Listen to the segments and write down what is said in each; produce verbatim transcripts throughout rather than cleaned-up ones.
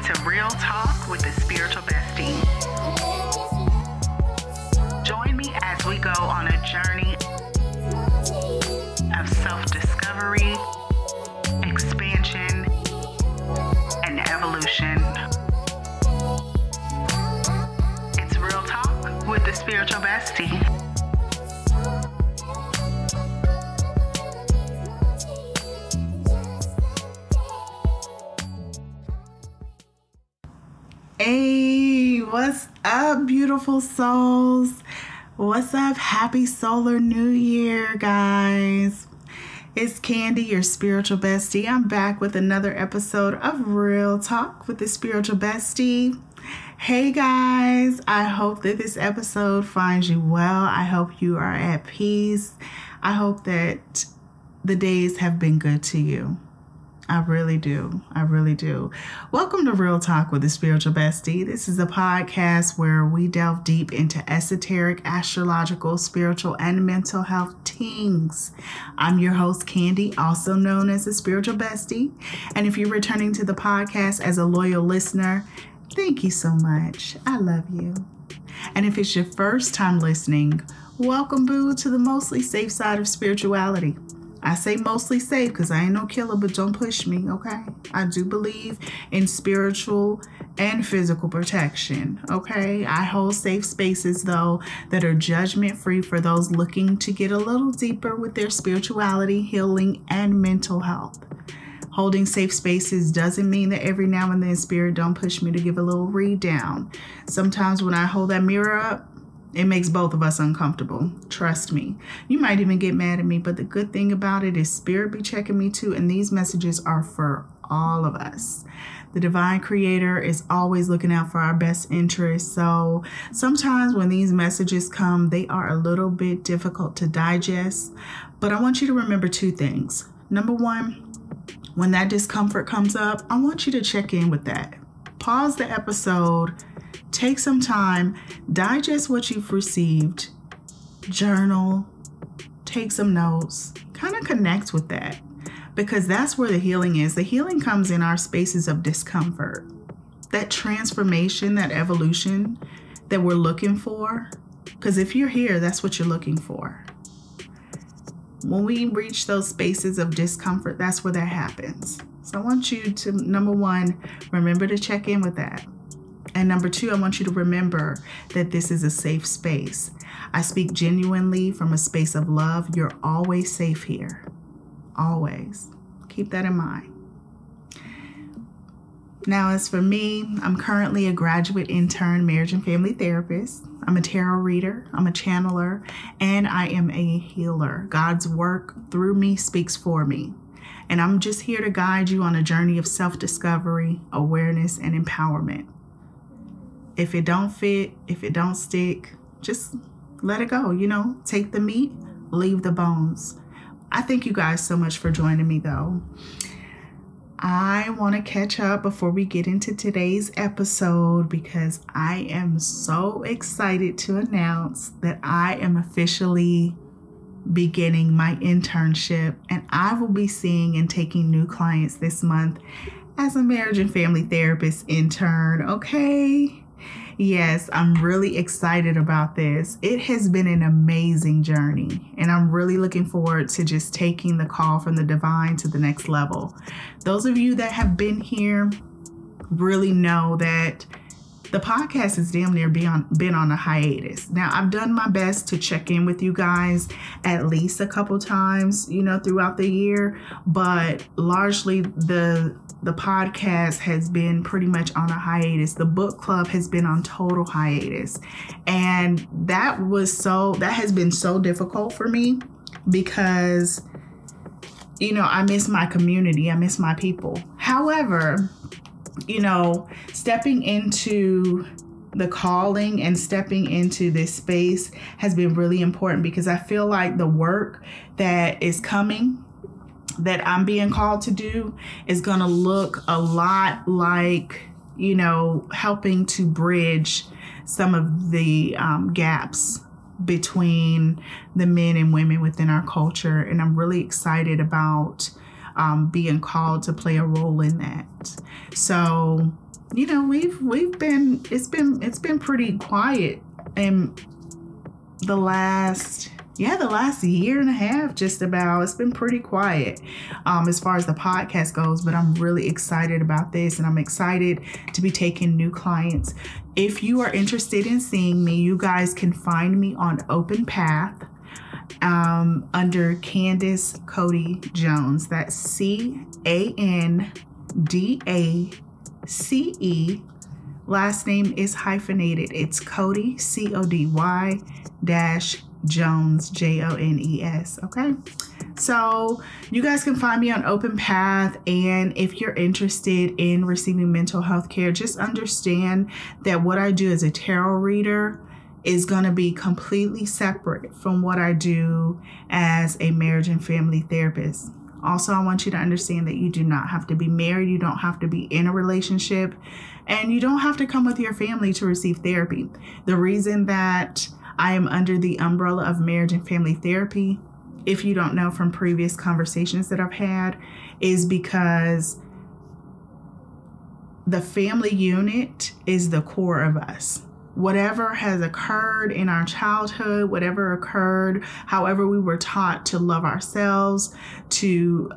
to Real Talk with the Spiritual Bestie. Join me as we go on a journey of self-discovery, expansion, and evolution. It's Real Talk with the Spiritual Bestie. Hey, what's up, beautiful souls? What's up? Happy Solar New Year, guys. It's Candy, your spiritual bestie. I'm back with another episode of Real Talk with the Spiritual Bestie. Hey, guys. I hope that this episode finds you well. I hope you are at peace. I hope that the days have been good to you. I really do. I really do. Welcome to Real Talk with the Spiritual Bestie. This is a podcast where we delve deep into esoteric, astrological, spiritual, and mental health things. I'm your host, Candy, also known as the Spiritual Bestie. And if you're returning to the podcast as a loyal listener, thank you so much. I love you. And if it's your first time listening, welcome, boo, to the mostly safe side of spirituality. I say mostly safe because I ain't no killer, but don't push me, okay? I do believe in spiritual and physical protection, okay? I hold safe spaces, though, that are judgment-free for those looking to get a little deeper with their spirituality, healing, and mental health. Holding safe spaces doesn't mean that every now and then spirit don't push me to give a little read down. Sometimes when I hold that mirror up, it makes both of us uncomfortable. Trust me. You might even get mad at me, but the good thing about it is spirit be checking me too, and these messages are for all of us. The divine creator is always looking out for our best interests. So sometimes when these messages come, they are a little bit difficult to digest. But I want you to remember two things. Number one, when that discomfort comes up, I want you to check in with that. Pause the episode. Take some time, digest what you've received, journal, take some notes, kind of connect with that, because that's where the healing is. The healing comes in our spaces of discomfort, that transformation, that evolution that we're looking for, because if you're here, that's what you're looking for. When we reach those spaces of discomfort, that's where that happens. So I want you to, number one, remember to check in with that. And number two, I want you to remember that this is a safe space. I speak genuinely from a space of love. You're always safe here. Always. Keep that in mind. Now, as for me, I'm currently a graduate intern marriage and family therapist. I'm a tarot reader. I'm a channeler. And I am a healer. God's work through me speaks for me. And I'm just here to guide you on a journey of self-discovery, awareness, and empowerment. If it don't fit, if it don't stick, just let it go, you know, take the meat, leave the bones. I thank you guys so much for joining me, though. I want to catch up before we get into today's episode because I am so excited to announce that I am officially beginning my internship, and I will be seeing and taking new clients this month as a marriage and family therapist intern, okay? Yes, I'm really excited about this. It has been an amazing journey, and I'm really looking forward to just taking the call from the divine to the next level. Those of you that have been here really know that the podcast has damn near been on, been on a hiatus. Now, I've done my best to check in with you guys at least a couple times, you know, throughout the year, but largely the The podcast has been pretty much on a hiatus. The book club has been on total hiatus. And that was so, that has been so difficult for me because, you know, I miss my community. I miss my people. However, you know, stepping into the calling and stepping into this space has been really important because I feel like the work that is coming that I'm being called to do is going to look a lot like, you know, helping to bridge some of the um, gaps between the men and women within our culture. And I'm really excited about um, being called to play a role in that. So you know, we've we've been it's been it's been pretty quiet in the last yeah the last year and a half, just about. It's been pretty quiet um, as far as the podcast goes, but I'm really excited about this, and I'm excited to be taking new clients. If you are interested in seeing me, you guys can find me on Open Path um, under Candace Cody Jones. That's C A N D A C E. Last name is hyphenated. It's Cody, C O D Y dash Jones, J O N E S. Okay. So you guys can find me on Open Path. And if you're interested in receiving mental health care, just understand that what I do as a tarot reader is going to be completely separate from what I do as a marriage and family therapist. Also, I want you to understand that you do not have to be married. You don't have to be in a relationship, and you don't have to come with your family to receive therapy. The reason that I am under the umbrella of marriage and family therapy, if you don't know from previous conversations that I've had, is because the family unit is the core of us. Whatever has occurred in our childhood, whatever occurred, however we were taught to love ourselves, to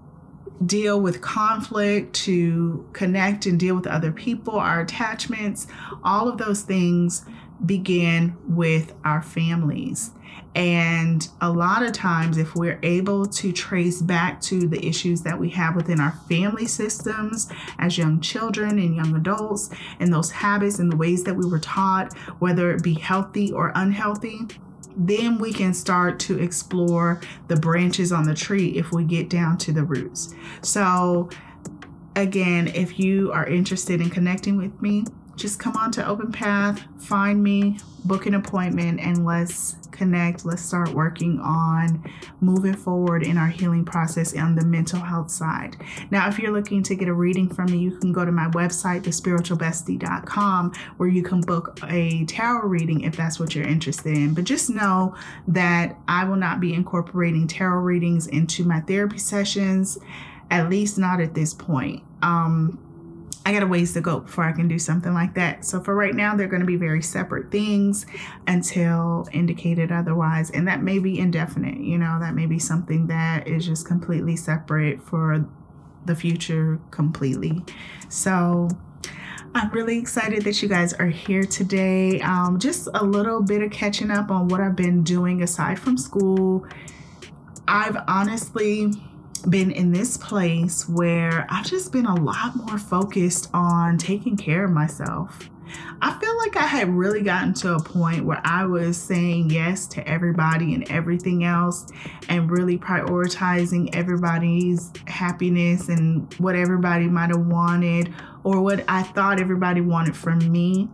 deal with conflict, to connect and deal with other people, our attachments, all of those things begin with our families. And a lot of times, if we're able to trace back to the issues that we have within our family systems as young children and young adults, and those habits and the ways that we were taught, whether it be healthy or unhealthy, then we can start to explore the branches on the tree if we get down to the roots. So again, if you are interested in connecting with me, just come on to Open Path, find me, book an appointment, and let's connect. Let's start working on moving forward in our healing process on the mental health side. Now, if you're looking to get a reading from me, you can go to my website, the spiritual bestie dot com, where you can book a tarot reading if that's what you're interested in. But just know that I will not be incorporating tarot readings into my therapy sessions, at least not at this point. Um, I got a ways to go before I can do something like that. So for right now, they're going to be very separate things until indicated otherwise. And that may be indefinite. You know, that may be something that is just completely separate for the future completely. So I'm really excited that you guys are here today. Um, just a little bit of catching up on what I've been doing aside from school. I've honestly been in this place where I've just been a lot more focused on taking care of myself. I feel like I had really gotten to a point where I was saying yes to everybody and everything else, and really prioritizing everybody's happiness and what everybody might have wanted, or what I thought everybody wanted from me.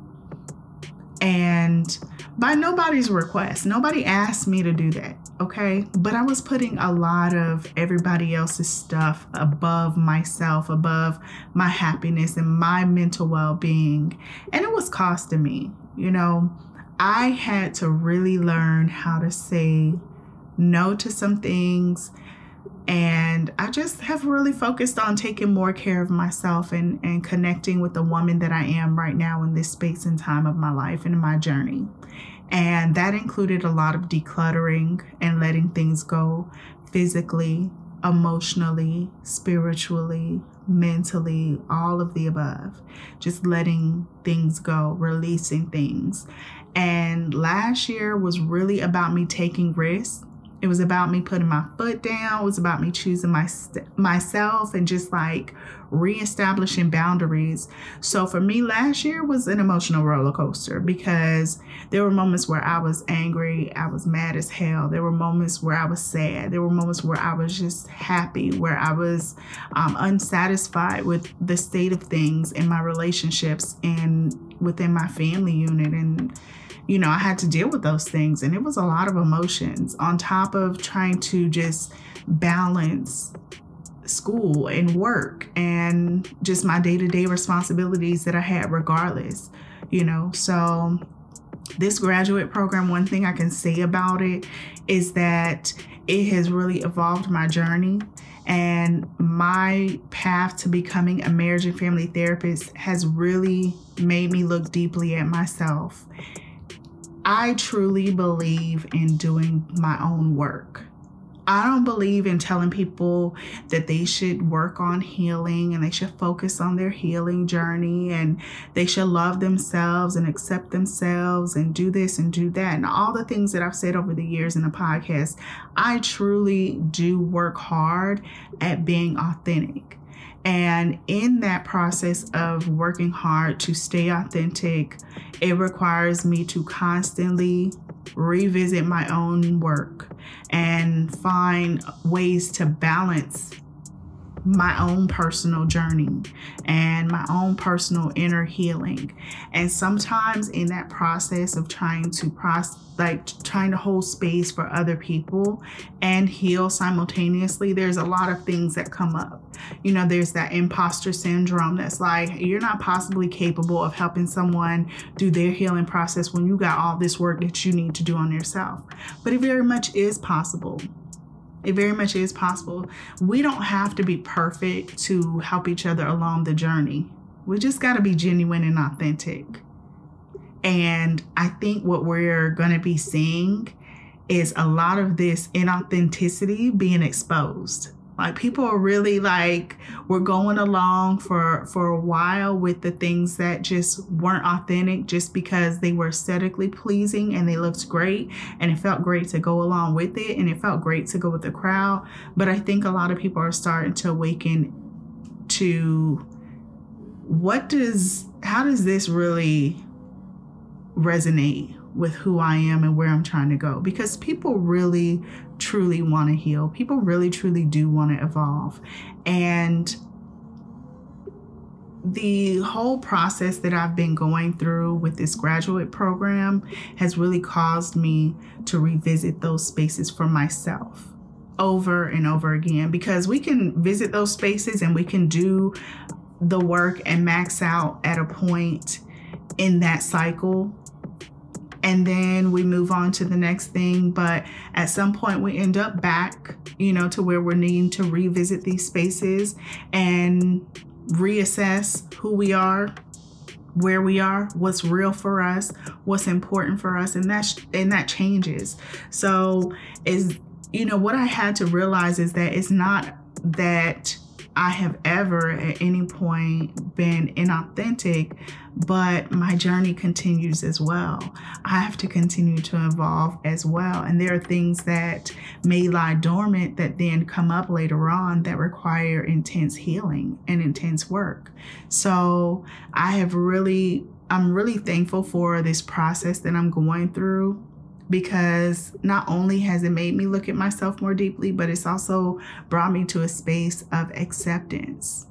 And by nobody's request, nobody asked me to do that. Okay. But I was putting a lot of everybody else's stuff above myself, above my happiness and my mental well-being. And it was costing me. You know, I had to really learn how to say no to some things. And I just have really focused on taking more care of myself and, and connecting with the woman that I am right now in this space and time of my life and my journey. And that included a lot of decluttering and letting things go physically, emotionally, spiritually, mentally, all of the above. Just letting things go, releasing things. And last year was really about me taking risks. It was about me putting my foot down. It was about me choosing my myself and just like reestablishing boundaries. So for me, last year was an emotional roller coaster because there were moments where I was angry. I was mad as hell. There were moments where I was sad. There were moments where I was just happy, where I was um, unsatisfied with the state of things in my relationships and within my family unit. And you know, I had to deal with those things, and it was a lot of emotions on top of trying to just balance school and work and just my day-to-day responsibilities that I had regardless, you know. So This graduate program, one thing I can say about it is that it has really evolved my journey, and my path to becoming a marriage and family therapist has really made me look deeply at myself. I truly believe in doing my own work. I don't believe in telling people that they should work on healing and they should focus on their healing journey and they should love themselves and accept themselves and do this and do that. And all the things that I've said over the years in the podcast, I truly do work hard at being authentic. And in that process of working hard to stay authentic, it requires me to constantly revisit my own work and find ways to balance my own personal journey and my own personal inner healing. And sometimes in that process of trying to process, like trying to hold space for other people and heal simultaneously, there's a lot of things that come up. You know, there's that imposter syndrome that's like, you're not possibly capable of helping someone do their healing process when you got all this work that you need to do on yourself. But it very much is possible. It very much is possible. We don't have to be perfect to help each other along the journey. We just got to be genuine and authentic. And I think what we're going to be seeing is a lot of this inauthenticity being exposed. Like, people are really like, we're going along for, for a while with the things that just weren't authentic just because they were aesthetically pleasing and they looked great and it felt great to go along with it and it felt great to go with the crowd. But I think a lot of people are starting to awaken to what does, how does this really resonate with who I am and where I'm trying to go? Because people really truly want to heal. People really truly do want to evolve. And the whole process that I've been going through with this graduate program has really caused me to revisit those spaces for myself over and over again, because we can visit those spaces and we can do the work and max out at a point in that cycle. And then we move on to the next thing. But at some point we end up back, you know, to where we're needing to revisit these spaces and reassess who we are, where we are, what's real for us, what's important for us. And that's, and that changes. So is, you know, what I had to realize is that it's not that I have ever at any point been inauthentic, but my journey continues as well. I have to continue to evolve as well. And there are things that may lie dormant that then come up later on that require intense healing and intense work. So I have really, I'm really thankful for this process that I'm going through, because not only has it made me look at myself more deeply, but it's also brought me to a space of acceptance.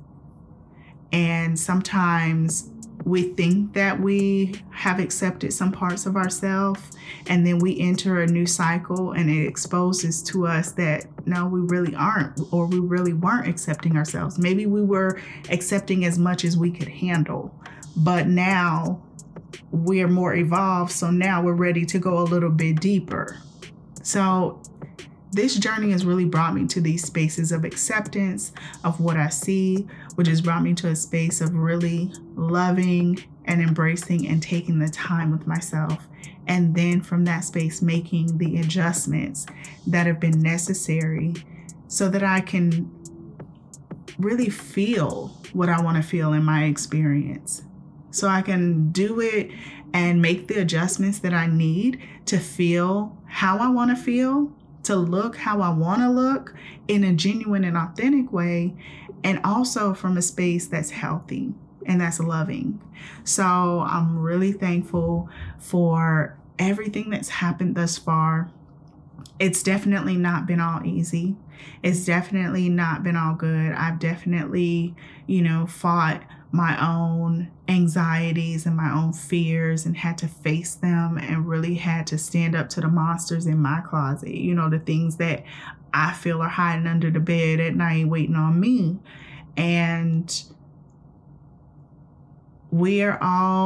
And sometimes we think that we have accepted some parts of ourselves, and then we enter a new cycle and it exposes to us that no, we really aren't, or we really weren't accepting ourselves. Maybe we were accepting as much as we could handle, but now we're more evolved. So now we're ready to go a little bit deeper. So this journey has really brought me to these spaces of acceptance of what I see, which has brought me to a space of really loving and embracing and taking the time with myself. And then from that space, making the adjustments that have been necessary so that I can really feel what I want to feel in my experience. So I can do it and make the adjustments that I need to feel how I want to feel, to look how I want to look in a genuine and authentic way, and also from a space that's healthy and that's loving. So I'm really thankful for everything that's happened thus far. It's definitely not been all easy. It's definitely not been all good. I've definitely, you know, fought my own anxieties and my own fears and had to face them and really had to stand up to the monsters in my closet, you know, the things that I feel are hiding under the bed at night waiting on me. And we are all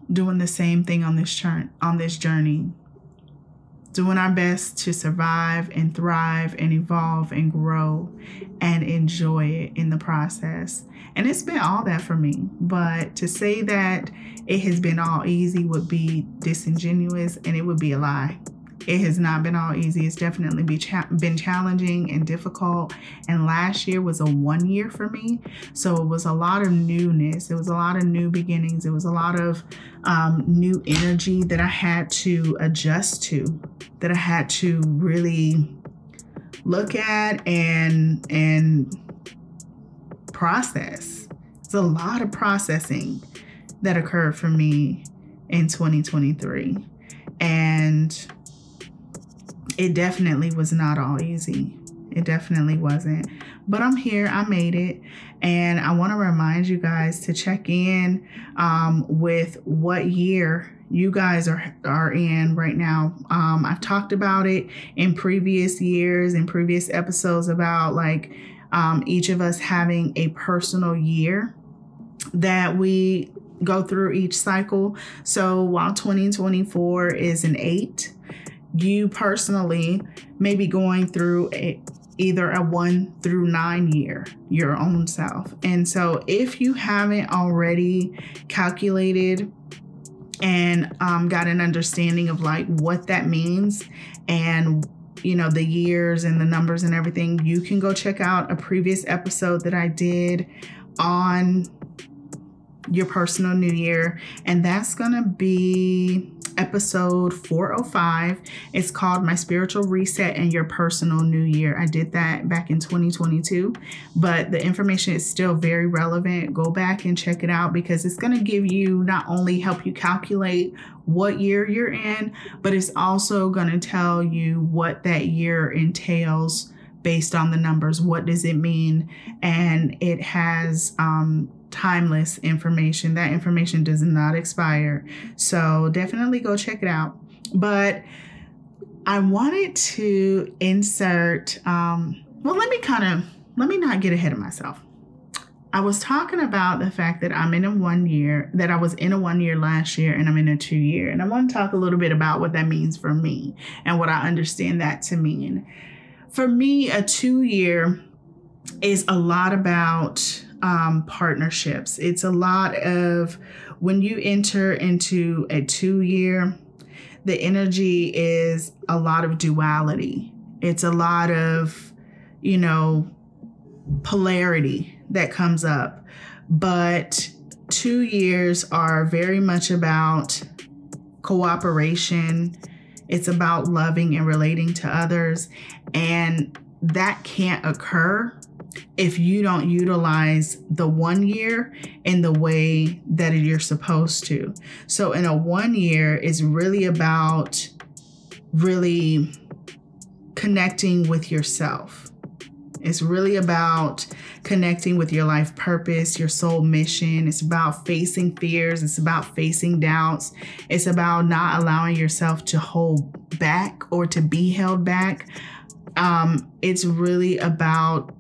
doing the same thing on this turn on this journey, doing our best to survive and thrive and evolve and grow and enjoy it in the process. And it's been all that for me. But to say that it has been all easy would be disingenuous, and it would be a lie. It has not been all easy. It's definitely be cha- been challenging and difficult. And last year was a one year for me. So it was a lot of newness. It was a lot of new beginnings. It was a lot of um, new energy that I had to adjust to, that I had to really look at and, and process. It's a lot of processing that occurred for me in twenty twenty-three. And it definitely was not all easy. It definitely wasn't. But I'm here. I made it. And I want to remind you guys to check in um, with what year you guys are, are in right now. Um, I've talked about it in previous years, in previous episodes about like um, each of us having a personal year that we go through each cycle. So while twenty twenty-four is an eight, you personally may be going through a, either a one through nine year, your own self. And so if you haven't already calculated and um, got an understanding of like what that means and, you know, the years and the numbers and everything, you can go check out a previous episode that I did on your personal new year. And that's going to be episode four oh five. It's called My Spiritual Reset and Your Personal New Year. I did that back in twenty twenty-two, but the information is still very relevant. Go back and check it out because it's going to give you, not only help you calculate what year you're in, but it's also going to tell you what that year entails based on the numbers. What does it mean? And it has um timeless information. That information does not expire. So definitely go check it out. But I wanted to insert, um, well, let me kind of, let me not get ahead of myself. I was talking about the fact that I'm in a one year, that I was in a one year last year and I'm in a two year. And I want to talk a little bit about what that means for me and what I understand that to mean. For me, a two year is a lot about Um, partnerships. It's a lot of when you enter into a two year, the energy is a lot of duality. It's a lot of, you know, polarity that comes up. But two years are very much about cooperation. It's about loving and relating to others. And that can't occur if you don't utilize the one year in the way that you're supposed to. So in a one year is really about really connecting with yourself. It's really about connecting with your life purpose, your soul mission. It's about facing fears. It's about facing doubts. It's about not allowing yourself to hold back or to be held back. Um, it's really about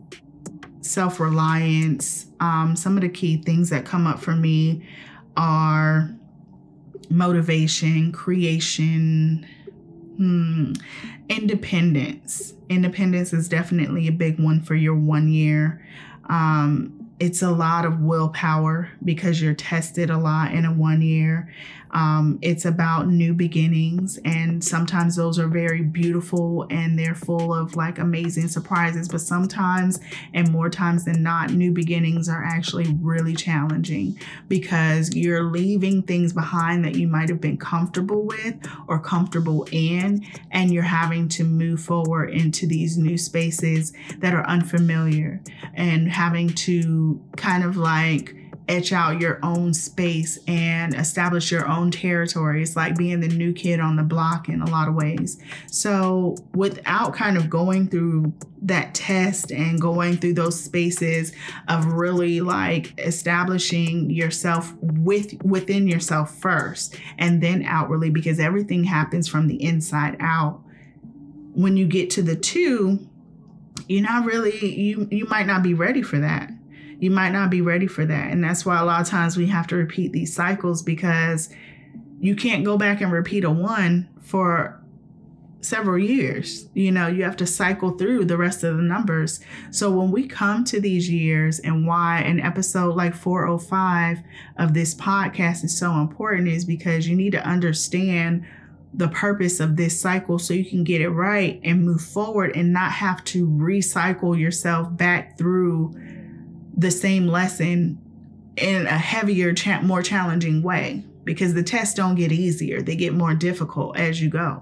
self-reliance. Um, some of the key things that come up for me are motivation, creation, hmm, independence. Independence is definitely a big one for your one year. Um, it's a lot of willpower because you're tested a lot in a one year. Um, it's about new beginnings, and sometimes those are very beautiful and they're full of like amazing surprises. But sometimes, and more times than not, new beginnings are actually really challenging because you're leaving things behind that you might have been comfortable with or comfortable in, and you're having to move forward into these new spaces that are unfamiliar and having to kind of like etch out your own space and establish your own territory. It's like being the new kid on the block in a lot of ways. So without kind of going through that test and going through those spaces of really like establishing yourself with within yourself first and then outwardly, because everything happens from the inside out. When you get to the two, you're not really, you, you might not be ready for that. You might not be ready for that. And that's why a lot of times we have to repeat these cycles, because you can't go back and repeat a one for several years. You know, you have to cycle through the rest of the numbers. So when we come to these years, and why an episode like four oh five of this podcast is so important, is because you need to understand the purpose of this cycle so you can get it right and move forward and not have to recycle yourself back through the same lesson in a heavier, cha- more challenging way, because the tests don't get easier. They get more difficult as you go.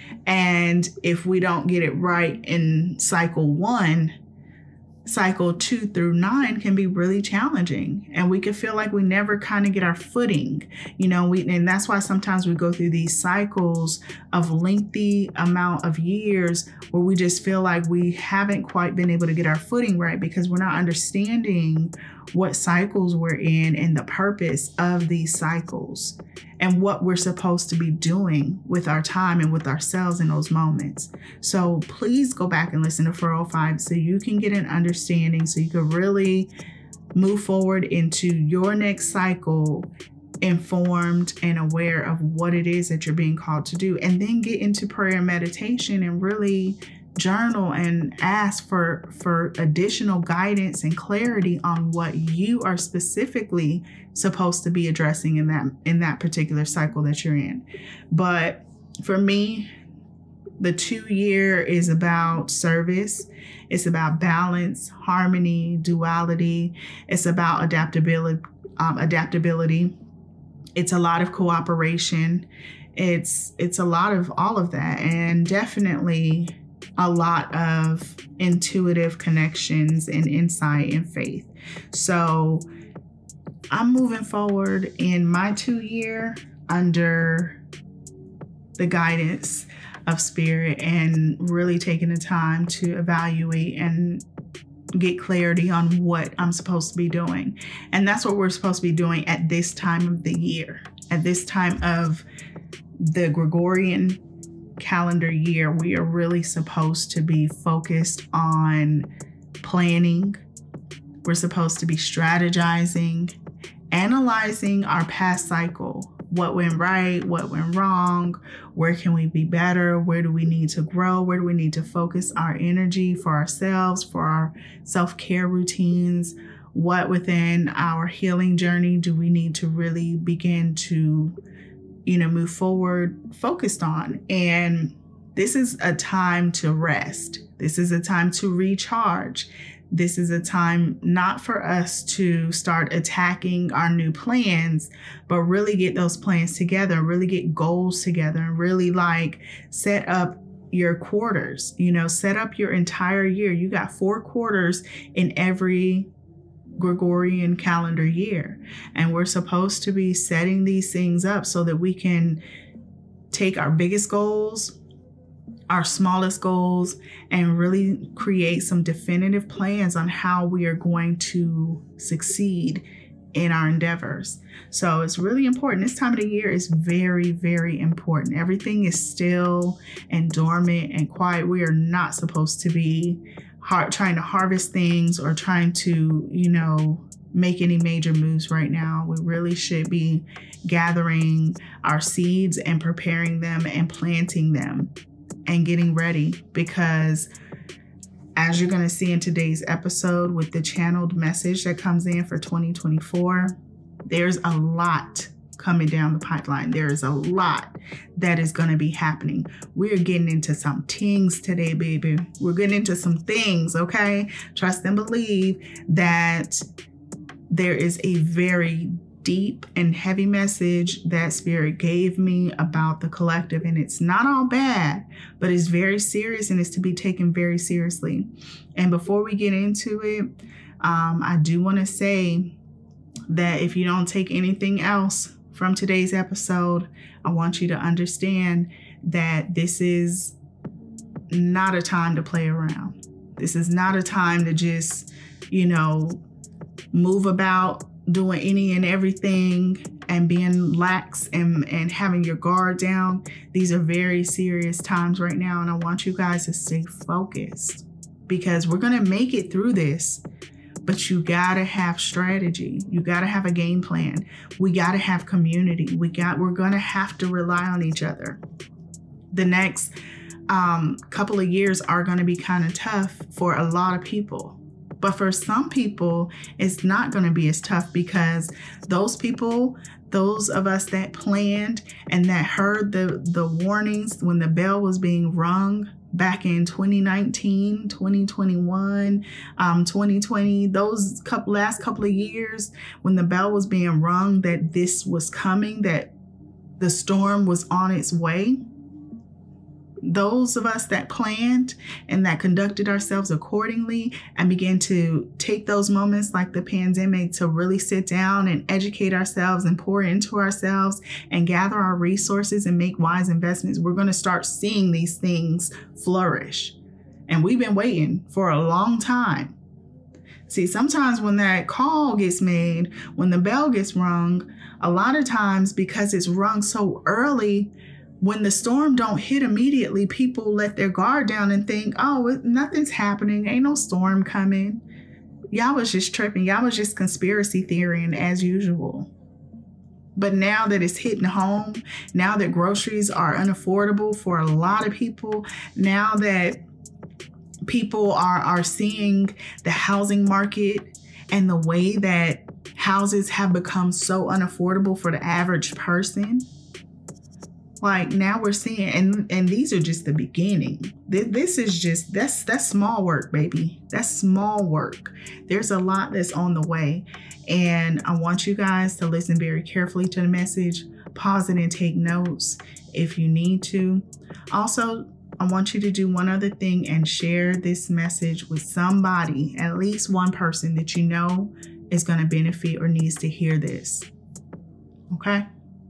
And if we don't get it right in cycle one, cycle two through nine can be really challenging, and we can feel like we never kind of get our footing, you know, we, and that's why sometimes we go through these cycles of lengthy amount of years where we just feel like we haven't quite been able to get our footing right, because we're not understanding what cycles we're in and the purpose of these cycles and what we're supposed to be doing with our time and with ourselves in those moments. So please go back and listen to four oh five so you can get an understanding, so you can really move forward into your next cycle informed and aware of what it is that you're being called to do. And then get into prayer and meditation and really journal and ask for for additional guidance and clarity on what you are specifically supposed to be addressing in that in that particular cycle that you're in. But for me, the two year is about service. It's about balance, harmony, duality. It's about adaptability. Um, adaptability. It's a lot of cooperation. It's it's a lot of all of that, and definitely a lot of intuitive connections and insight and faith. So I'm moving forward in my two year under the guidance of spirit, and really taking the time to evaluate and get clarity on what I'm supposed to be doing. And that's what we're supposed to be doing at this time of the year, at this time of the Gregorian calendar year. We are really supposed to be focused on planning. We're supposed to be strategizing, analyzing our past cycle. What went right? What went wrong? Where can we be better? Where do we need to grow? Where do we need to focus our energy for ourselves, for our self-care routines? What within our healing journey do we need to really begin to, you know, move forward focused on? And this is a time to rest. This is a time to recharge. This is a time not for us to start attacking our new plans, but really get those plans together, really get goals together, and really like set up your quarters, you know, set up your entire year. You got four quarters in every Gregorian calendar year. And we're supposed to be setting these things up so that we can take our biggest goals, our smallest goals, and really create some definitive plans on how we are going to succeed in our endeavors. So it's really important. This time of the year is very, very important. Everything is still and dormant and quiet. We are not supposed to be hard, trying to harvest things or trying to, you know, make any major moves right now. We really should be gathering our seeds and preparing them and planting them and getting ready, because as you're going to see in today's episode with the channeled message that comes in for twenty twenty-four, there's a lot coming down the pipeline. There is a lot that is going to be happening. We're getting into some things today, baby. We're getting into some things, okay? Trust and believe that there is a very deep and heavy message that Spirit gave me about the collective, and it's not all bad, but it's very serious and it's to be taken very seriously. And before we get into it, um, I do want to say that if you don't take anything else from today's episode, I want you to understand that this is not a time to play around. This is not a time to just, you know, move about doing any and everything and being lax and, and having your guard down. These are very serious times right now, and I want you guys to stay focused, because we're going to make it through this. but you gotta have strategy. You gotta have a game plan. We gotta have community. We got, we're gonna have to rely on each other. The next um, couple of years are gonna be kind of tough for a lot of people. But for some people, it's not going to be as tough, because those people, those of us that planned and that heard the, the warnings when the bell was being rung back in twenty nineteen, twenty twenty-one, um, twenty twenty, those couple last couple of years when the bell was being rung that this was coming, that the storm was on its way. Those of us that planned and that conducted ourselves accordingly and began to take those moments like the pandemic to really sit down and educate ourselves and pour into ourselves and gather our resources and make wise investments, we're going to start seeing these things flourish. And we've been waiting for a long time. See, sometimes when that call gets made, when the bell gets rung, a lot of times because it's rung so early, when the storm don't hit immediately, people let their guard down and think, oh, it, nothing's happening. Ain't no storm coming. Y'all was just tripping. Y'all was just conspiracy theorying as usual. But now that it's hitting home, now that groceries are unaffordable for a lot of people, now that people are, are seeing the housing market and the way that houses have become so unaffordable for the average person, like now we're seeing, and, and these are just the beginning. This, this is just, that's, that's small work, baby. That's small work. There's a lot that's on the way. And I want you guys to listen very carefully to the message, pause it and take notes if you need to. Also, I want you to do one other thing and share this message with somebody, at least one person that you know is going to benefit or needs to hear this. Okay?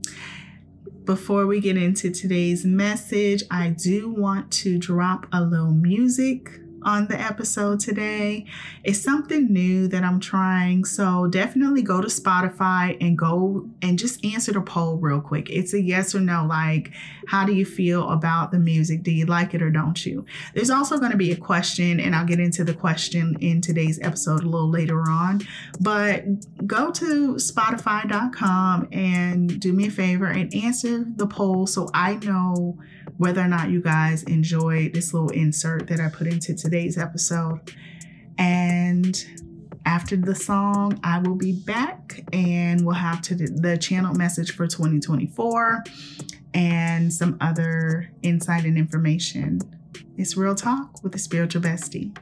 Before we get into today's message, I do want to drop a little music on the episode today. It's something new that I'm trying, so definitely go to Spotify and go and just answer the poll real quick. It's a yes or no, like, how do you feel about the music? Do you like it or don't you? There's also going to be a question, and I'll get into the question in today's episode a little later on, but go to spotify dot com and do me a favor and answer the poll so I know whether or not you guys enjoyed this little insert that I put into today's episode. And after the song, I will be back and we'll have to the channel message for twenty twenty-four and some other insight and information. It's Real Talk with the Spiritual Bestie.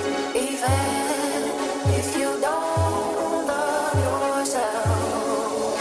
If you don't love yourself,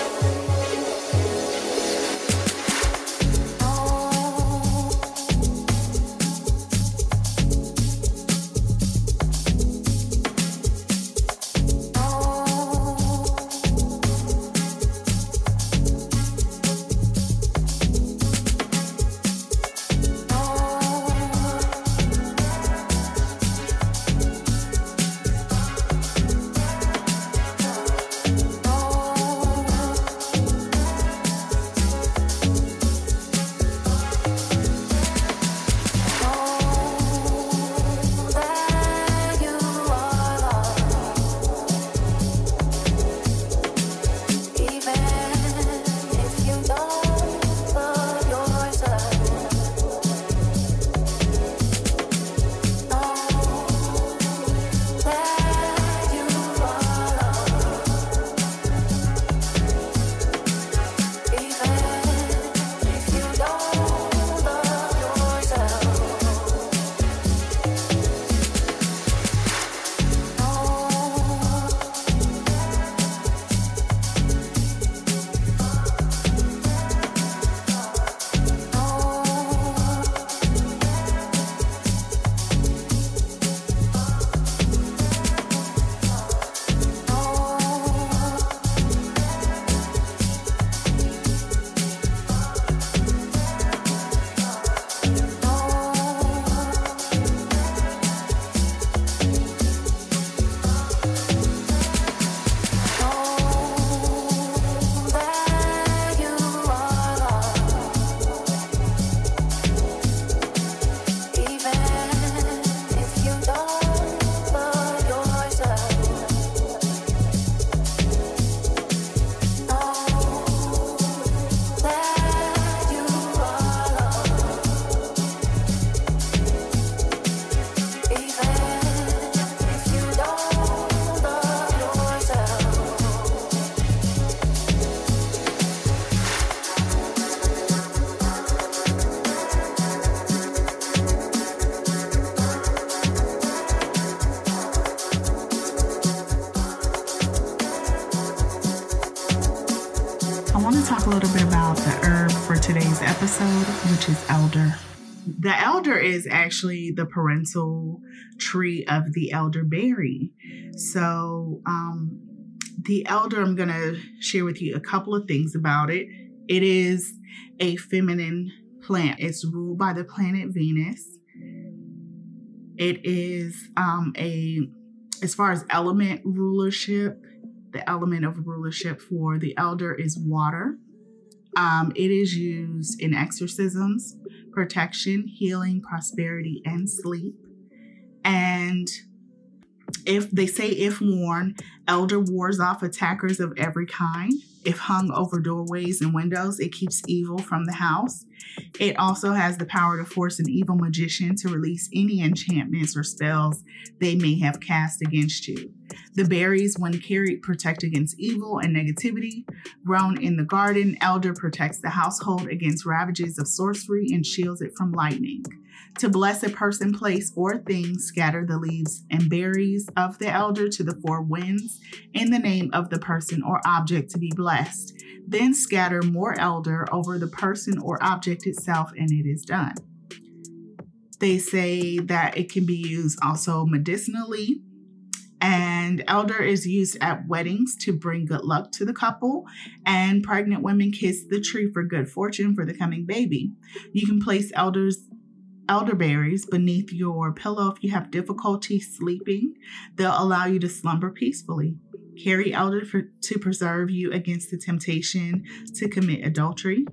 I want to talk a little bit about the herb for today's episode, which is elder. The elder is actually the parental tree of the elderberry. So um, the elder, I'm going to share with you a couple of things about it. It is a feminine plant. It's ruled by the planet Venus. It is um, a, as far as element rulership, the element of rulership for the elder is water. Um, it is used in exorcisms, protection, healing, prosperity, and sleep. And if they say if worn, elder wards off attackers of every kind. If hung over doorways and windows, it keeps evil from the house. It also has the power to force an evil magician to release any enchantments or spells they may have cast against you. The berries, when carried, protect against evil and negativity. Grown in the garden, elder protects the household against ravages of sorcery and shields it from lightning. To bless a person, place, or thing, scatter the leaves and berries of the elder to the four winds in the name of the person or object to be blessed. Then scatter more elder over the person or object itself, and it is done. They say that it can be used also medicinally. And elder is used at weddings to bring good luck to the couple, and pregnant women kiss the tree for good fortune for the coming baby. You can place elders elderberries beneath your pillow if you have difficulty sleeping. They'll allow you to slumber peacefully. Carry elder for, to preserve you against the temptation to commit adultery.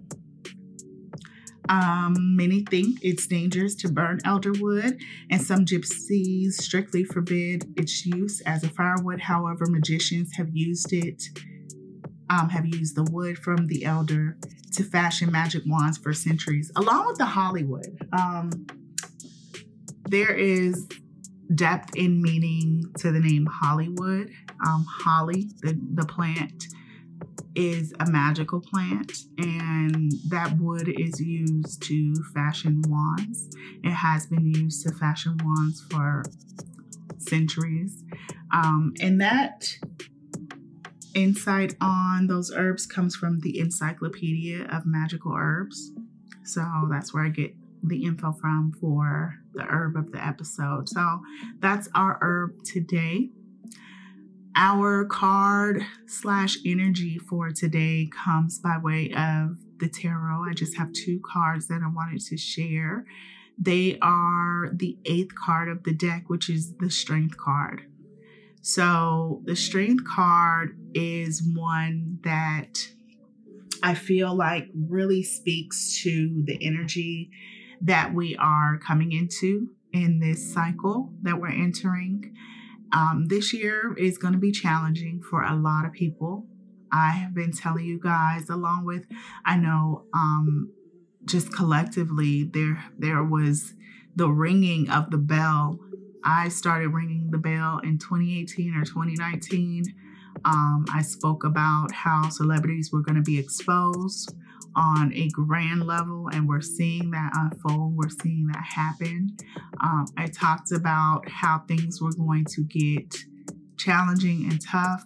Um, many think it's dangerous to burn elder wood, and some gypsies strictly forbid its use as a firewood. However, magicians have used it, um, have used the wood from the elder to fashion magic wands for centuries, along with the Hollywood. Um, there is depth in meaning to the name Hollywood. Um, holly, the, the plant, is a magical plant, and that wood is used to fashion wands. It has been used to fashion wands for centuries. Um, and that insight on those herbs comes from the Encyclopedia of Magical Herbs. So that's where I get the info from for the herb of the episode. So that's our herb today. Our card slash energy for today comes by way of the tarot. I just have two cards that I wanted to share. They are the eighth card of the deck, which is the Strength card. So the Strength card is one that I feel like really speaks to the energy that we are coming into in this cycle that we're entering. Um, this year is going to be challenging for a lot of people. I have been telling you guys, along with, I know, um, just collectively, there there was the ringing of the bell. I started ringing the bell in twenty eighteen or twenty nineteen. Um, I spoke about how celebrities were going to be exposed on a grand level, and we're seeing that unfold. We're seeing that happen. Um, I talked about how things were going to get challenging and tough,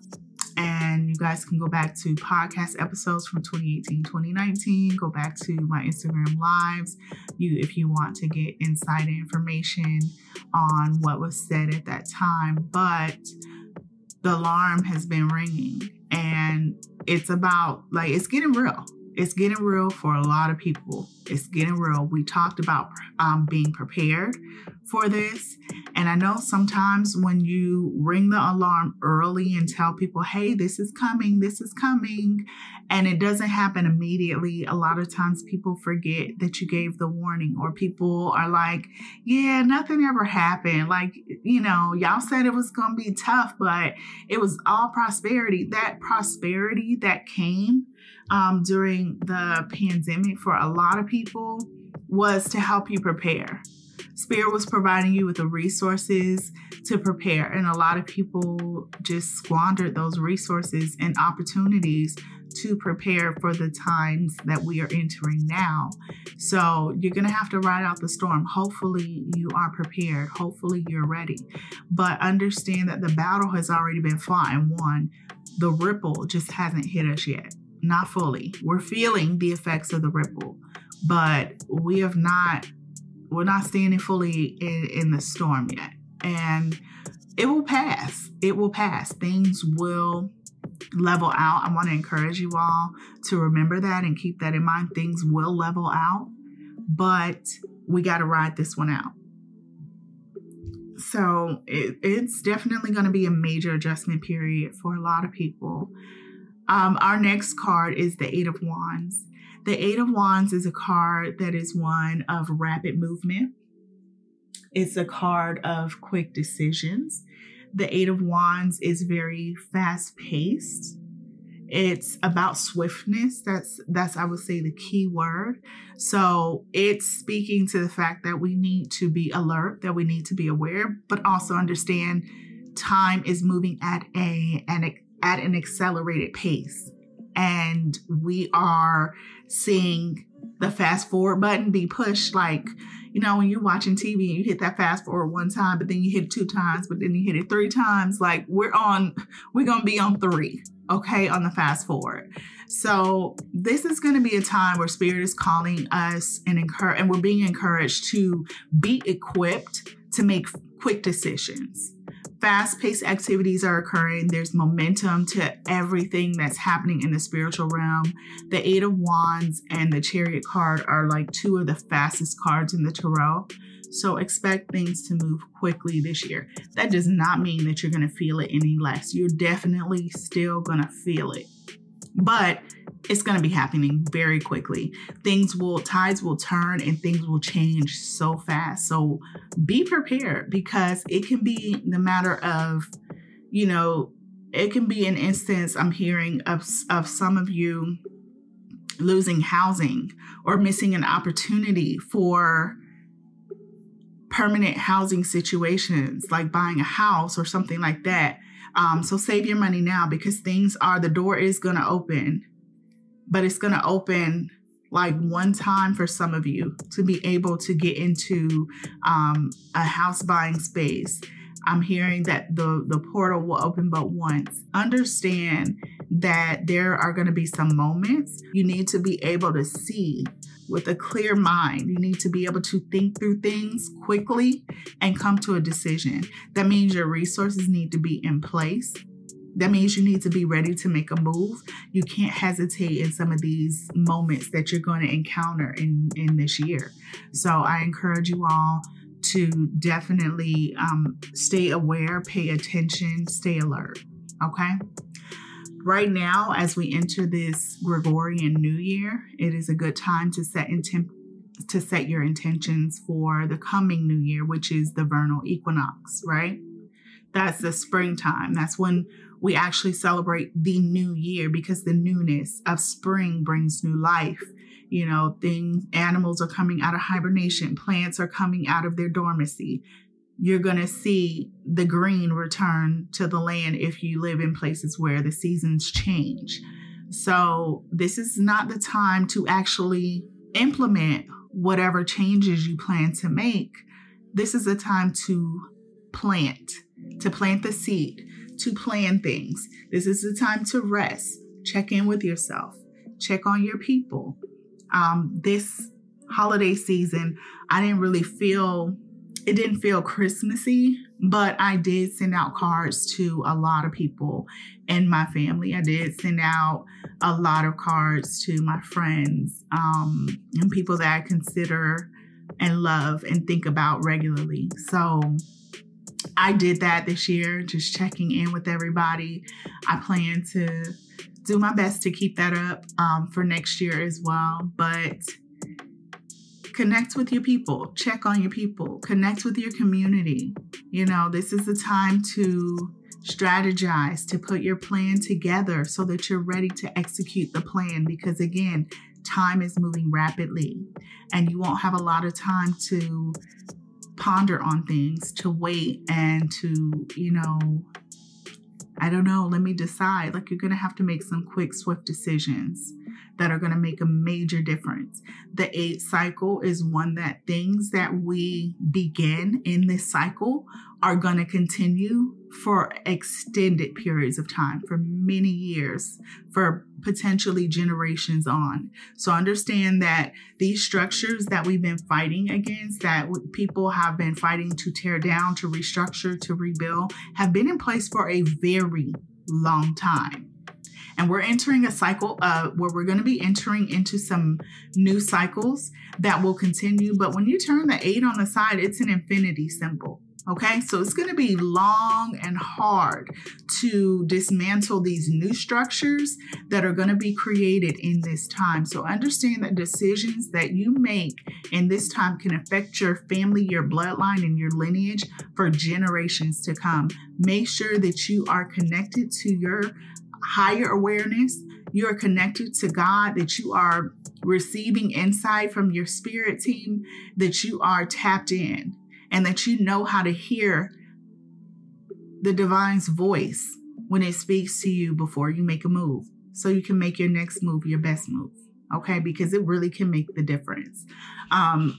and you guys can go back to podcast episodes from twenty eighteen, twenty nineteen. Go back to my Instagram lives, you if you want to get inside information on what was said at that time. But the alarm has been ringing, and it's about, like, it's getting real. It's getting real for a lot of people. It's getting real. We talked about um, being prepared for this. And I know sometimes when you ring the alarm early and tell people, hey, this is coming, this is coming, and it doesn't happen immediately, a lot of times people forget that you gave the warning, or people are like, yeah, nothing ever happened. Like, you know, y'all said it was going to be tough, but it was all prosperity. That prosperity that came Um, during the pandemic for a lot of people was to help you prepare. Spirit was providing you with the resources to prepare, and a lot of people just squandered those resources and opportunities to prepare for the times that we are entering now. So you're going to have to ride out the storm. Hopefully you are prepared. Hopefully you're ready. But understand that the battle has already been fought and won. The ripple just hasn't hit us yet. not fully. We're feeling the effects of the ripple, but we have not, we're not standing fully in, in the storm yet. And it will pass. It will pass. Things will level out. I want to encourage you all to remember that and keep that in mind. Things will level out, but we got to ride this one out. So it, it's definitely going to be a major adjustment period for a lot of people. Um, our next card is the Eight of Wands. The Eight of Wands is a card that is one of rapid movement. It's a card of quick decisions. The Eight of Wands is very fast-paced. It's about swiftness. That's, that's, I would say, the key word. So it's speaking to the fact that we need to be alert, that we need to be aware, but also understand time is moving at a, an, at an accelerated pace. And we are seeing the fast forward button be pushed. Like, you know, when you're watching T V and you hit that fast forward one time, but then you hit it two times, but then you hit it three times. Like we're on, we're going to be on three, okay, on the fast forward. So this is going to be a time where Spirit is calling us and encourage, and we're being encouraged to be equipped to make quick decisions. Fast-paced activities are occurring. There's momentum to everything that's happening in the spiritual realm. The Eight of Wands and the Chariot card are like two of the fastest cards in the tarot. So expect things to move quickly this year. That does not mean that you're going to feel it any less. You're definitely still going to feel it, but it's going to be happening very quickly. Things will, tides will turn and things will change so fast. So be prepared, because it can be the matter of, you know, it can be an instance I'm hearing of, of some of you losing housing or missing an opportunity for permanent housing situations, like buying a house or something like that. Um, so save your money now, because things are, the door is going to open, but it's going to open like one time for some of you to be able to get into um, a house buying space. I'm hearing that the, the portal will open but once. Understand that there are going to be some moments you need to be able to see with a clear mind. You need to be able to think through things quickly and come to a decision. That means your resources need to be in place. That means you need to be ready to make a move. You can't hesitate in some of these moments that you're going to encounter in, in this year. So I encourage you all to definitely um, stay aware, pay attention, stay alert. Okay? Right now, as we enter this Gregorian New Year, it is a good time to set intent to set your intentions for the coming New Year, which is the vernal equinox, right? That's the springtime. That's when we actually celebrate the new year, because the newness of spring brings new life. You know, things, animals are coming out of hibernation. Plants are coming out of their dormancy. You're going to see the green return to the land if you live in places where the seasons change. So this is not the time to actually implement whatever changes you plan to make. This is a time to plant, to plant the seed, to plan things. This is the time to rest, check in with yourself, check on your people. Um, this holiday season, I didn't really feel, it didn't feel Christmassy, but I did send out cards to a lot of people in my family. I did send out a lot of cards to my friends um, and people that I consider and love and think about regularly. So I did that this year, just checking in with everybody. I plan to do my best to keep that up um, for next year as well. But connect with your people, check on your people, connect with your community. You know, this is the time to strategize, to put your plan together so that you're ready to execute the plan. Because again, time is moving rapidly and you won't have a lot of time to ponder on things, to wait and to, you know, I don't know, let me decide. Like, you're going to have to make some quick, swift decisions. that are going to make a major difference. The eight cycle is one that things that we begin in this cycle are going to continue for extended periods of time, for many years, for potentially generations on. So understand that these structures that we've been fighting against, that people have been fighting to tear down, to restructure, to rebuild, have been in place for a very long time. And we're entering a cycle uh, where we're going to be entering into some new cycles that will continue. But when you turn the eight on the side, it's an infinity symbol. Okay, so it's going to be long and hard to dismantle these new structures that are going to be created in this time. So understand that decisions that you make in this time can affect your family, your bloodline, and your lineage for generations to come. Make sure that you are connected to your higher awareness. You are connected to God, that you are receiving insight from your spirit team, that you are tapped in, and that you know how to hear the divine's voice when it speaks to you before you make a move, so you can make your next move your best move. Okay, because it really can make the difference. Um,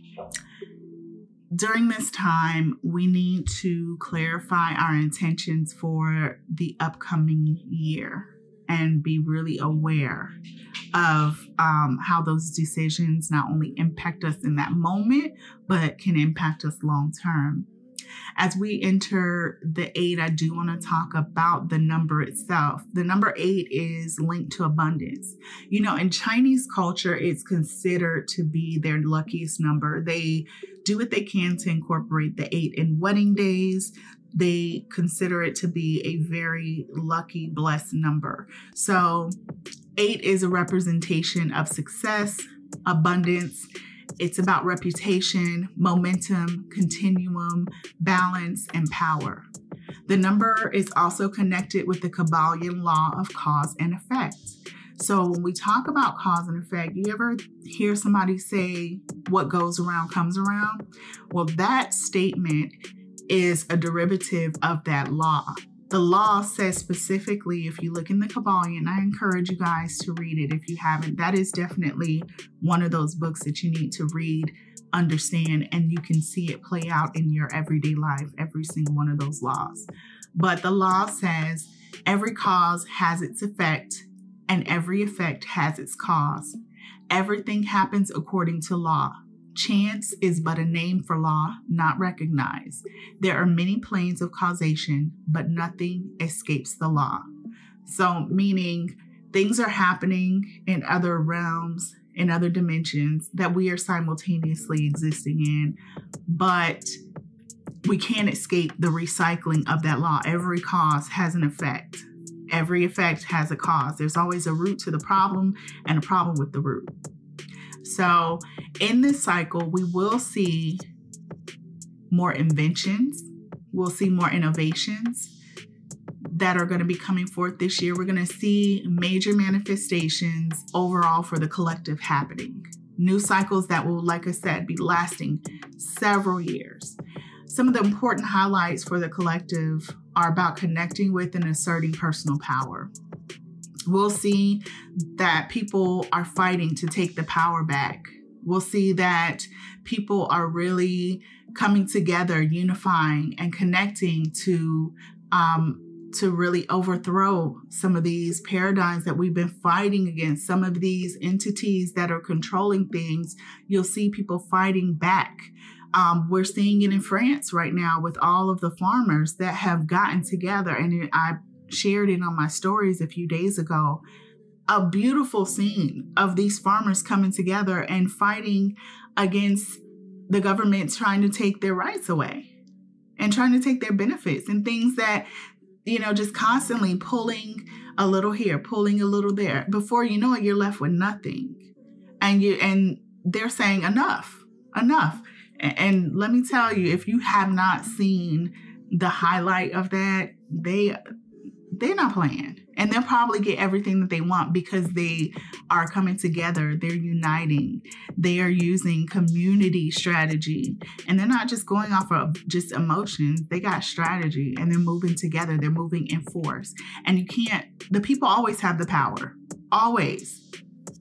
during this time, we need to clarify our intentions for the upcoming year and be really aware of um, how those decisions not only impact us in that moment, but can impact us long term. As we enter the eight, I do want to talk about the number itself. The number eight is linked to abundance. You know, in Chinese culture, it's considered to be their luckiest number. They do what they can to incorporate the eight in wedding days. They consider it to be a very lucky, blessed number. So eight is a representation of success, abundance. It's about reputation, momentum, continuum, balance, and power. The number is also connected with the Kabbalion law of cause and effect. So when we talk about cause and effect, you ever hear somebody say, what goes around comes around? Well, that statement is a derivative of that law. The law says specifically, if you look in the Kabbalion, I encourage you guys to read it if you haven't. That is definitely one of those books that you need to read, understand, and you can see it play out in your everyday life, every single one of those laws. But the law says every cause has its effect and every effect has its cause. Everything happens according to law. Chance is but a name for law, not recognized. There are many planes of causation, but nothing escapes the law. So meaning things are happening in other realms, in other dimensions that we are simultaneously existing in, but we can't escape the recycling of that law. Every cause has an effect. Every effect has a cause. There's always a root to the problem and a problem with the root. So in this cycle, we will see more inventions. We'll see more innovations that are going to be coming forth this year. We're going to see major manifestations overall for the collective happening. New cycles that will, like I said, be lasting several years. Some of the important highlights for the collective are about connecting with and asserting personal power. We'll see that people are fighting to take the power back. We'll see that people are really coming together, unifying and connecting to um, to really overthrow some of these paradigms that we've been fighting against, some of these entities that are controlling things. You'll see people fighting back. Um, we're seeing it in France right now with all of the farmers that have gotten together. And I shared it on my stories a few days ago, a beautiful scene of these farmers coming together and fighting against the government trying to take their rights away and trying to take their benefits and things that, you know, just constantly pulling a little here, pulling a little there. Before you know it, you're left with nothing. And you and they're saying enough, enough. And, and let me tell you, if you have not seen the highlight of that, they they're not playing. And they'll probably get everything that they want because they are coming together. They're uniting. They are using community strategy. And they're not just going off of just emotions. They got strategy and they're moving together. They're moving in force. And you can't, the people always have the power. Always.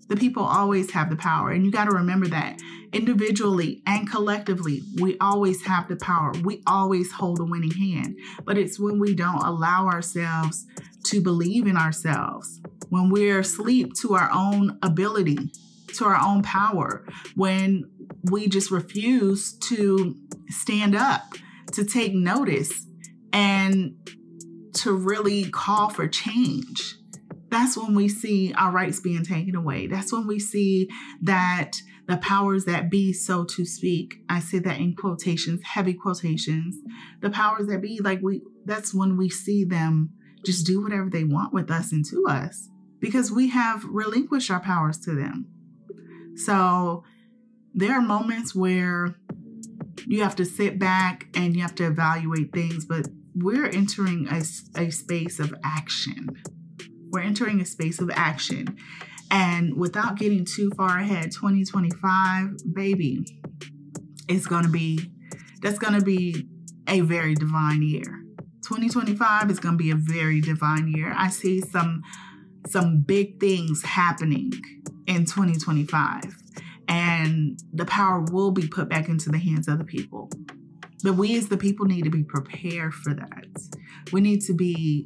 The people always have the power. And you got to remember that individually and collectively, we always have the power. We always hold a winning hand. But it's when we don't allow ourselves to believe in ourselves, when we're asleep to our own ability, to our own power, when we just refuse to stand up, to take notice, and to really call for change. That's when we see our rights being taken away. That's when we see that the powers that be, so to speak, I say that in quotations, heavy quotations, the powers that be, like we, that's when we see them just do whatever they want with us and to us, because we have relinquished our powers to them. So there are moments where you have to sit back and you have to evaluate things, but we're entering a, a space of action. We're entering a space of action. And without getting too far ahead, twenty twenty-five, baby, it's going to be, that's going to be a very divine year. twenty twenty-five is going to be a very divine year. I see some, some big things happening in twenty twenty-five, and the power will be put back into the hands of the people. But we as the people need to be prepared for that. We need to be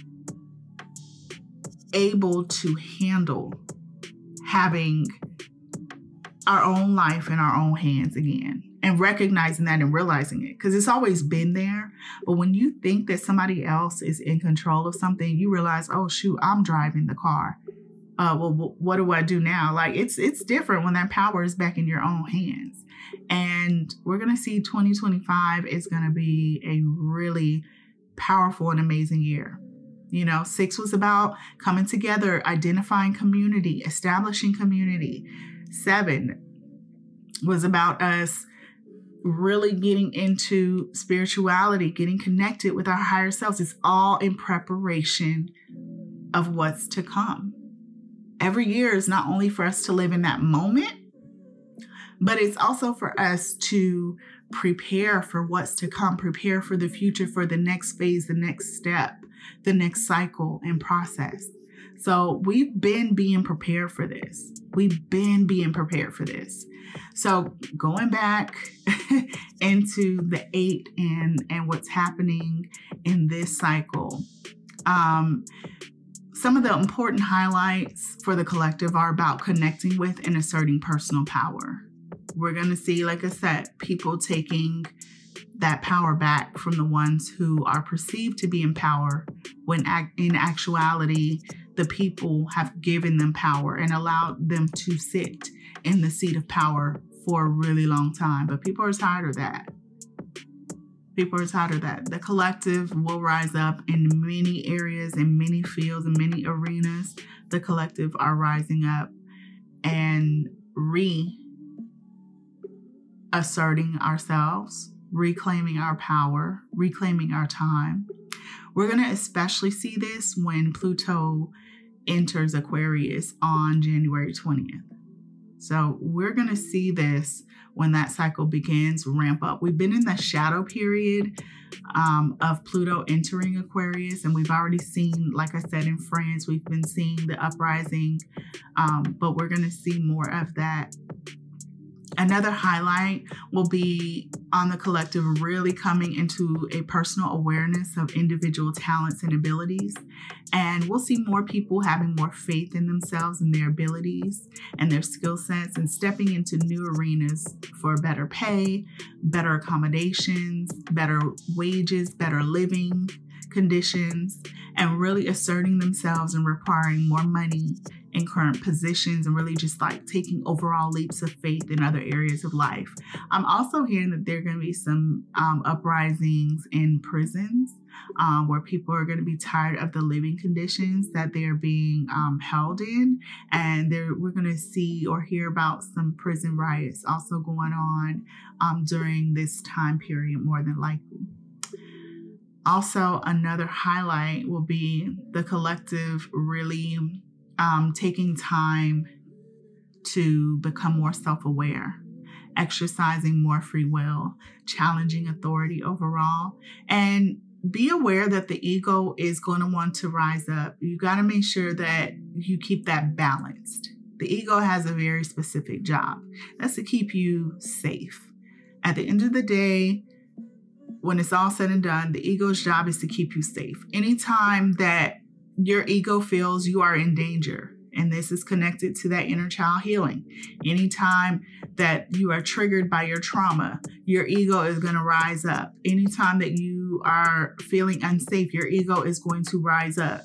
able to handle having our own life in our own hands again, and recognizing that and realizing it, because it's always been there. But when you think that somebody else is in control of something, you realize, oh shoot, I'm driving the car. Uh, well, w- what do I do now? Like it's it's different when that power is back in your own hands. And we're gonna see twenty twenty-five is gonna be a really powerful and amazing year. You know, six was about coming together, identifying community, establishing community. Seven was about us really getting into spirituality, getting connected with our higher selves. It's all in preparation of what's to come. Every year is not only for us to live in that moment, but it's also for us to prepare for what's to come, prepare for the future, for the next phase, the next step, the next cycle and process. So we've been being prepared for this. We've been being prepared for this. So going back into the eight and, and what's happening in this cycle, um, some of the important highlights for the collective are about connecting with and asserting personal power. We're going to see, like I said, people taking that power back from the ones who are perceived to be in power, when act- in actuality, the people have given them power and allowed them to sit in the seat of power for a really long time. But people are tired of that. People are tired of that. The collective will rise up in many areas, in many fields, in many arenas. The collective are rising up and re-asserting ourselves, reclaiming our power, reclaiming our time. We're going to especially see this when Pluto enters Aquarius on January twentieth. So we're going to see this when that cycle begins, ramp up. We've been in the shadow period um, of Pluto entering Aquarius, and we've already seen, like I said, in France, we've been seeing the uprising, um, but we're going to see more of that. Another highlight will be on the collective really coming into a personal awareness of individual talents and abilities. And we'll see more people having more faith in themselves and their abilities and their skill sets, and stepping into new arenas for better pay, better accommodations, better wages, better living conditions, and really asserting themselves and requiring more money in current positions, and really just like taking overall leaps of faith in other areas of life. I'm also hearing that there are going to be some um, uprisings in prisons um, where people are going to be tired of the living conditions that they're being um, held in. And we're going to see or hear about some prison riots also going on um, during this time period, more than likely. Also, another highlight will be the collective really Um, taking time to become more self-aware, exercising more free will, challenging authority overall, and be aware that the ego is going to want to rise up. You got to make sure that you keep that balanced. The ego has a very specific job. That's to keep you safe. At the end of the day, when it's all said and done, the ego's job is to keep you safe. Anytime that your ego feels you are in danger, and this is connected to that inner child healing. Anytime that you are triggered by your trauma, your ego is going to rise up. Anytime that you are feeling unsafe, your ego is going to rise up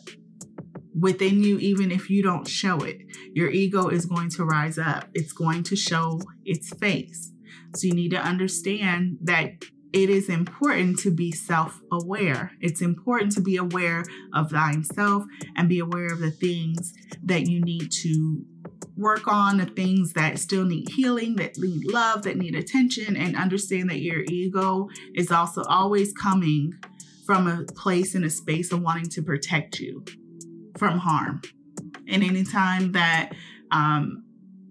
within you, even if you don't show it. Your ego is going to rise up. It's going to show its face. So you need to understand that it is important to be self-aware. It's important to be aware of thyself and be aware of the things that you need to work on, the things that still need healing, that need love, that need attention, and understand that your ego is also always coming from a place and a space of wanting to protect you from harm. And anytime that um,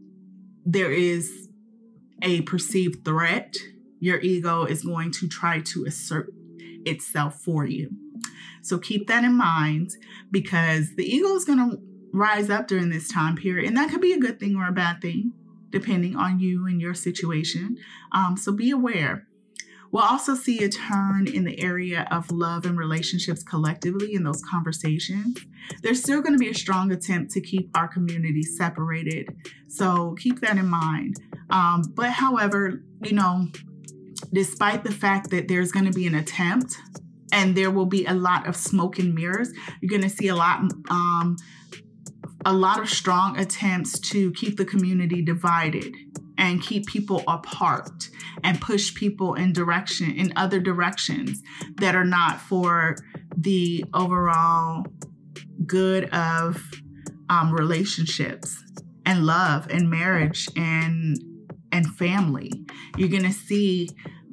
there is a perceived threat, your ego is going to try to assert itself for you. So keep that in mind, because the ego is going to rise up during this time period. And that could be a good thing or a bad thing, depending on you and your situation. Um, so be aware. We'll also see a turn in the area of love and relationships collectively in those conversations. There's still going to be a strong attempt to keep our community separated. So keep that in mind. Um, but however, you know, despite the fact that there's going to be an attempt and there will be a lot of smoke and mirrors, you're going to see a lot, um, a lot of strong attempts to keep the community divided and keep people apart and push people in direction, in other directions that are not for the overall good of um, relationships and love and marriage and and family. You're going to see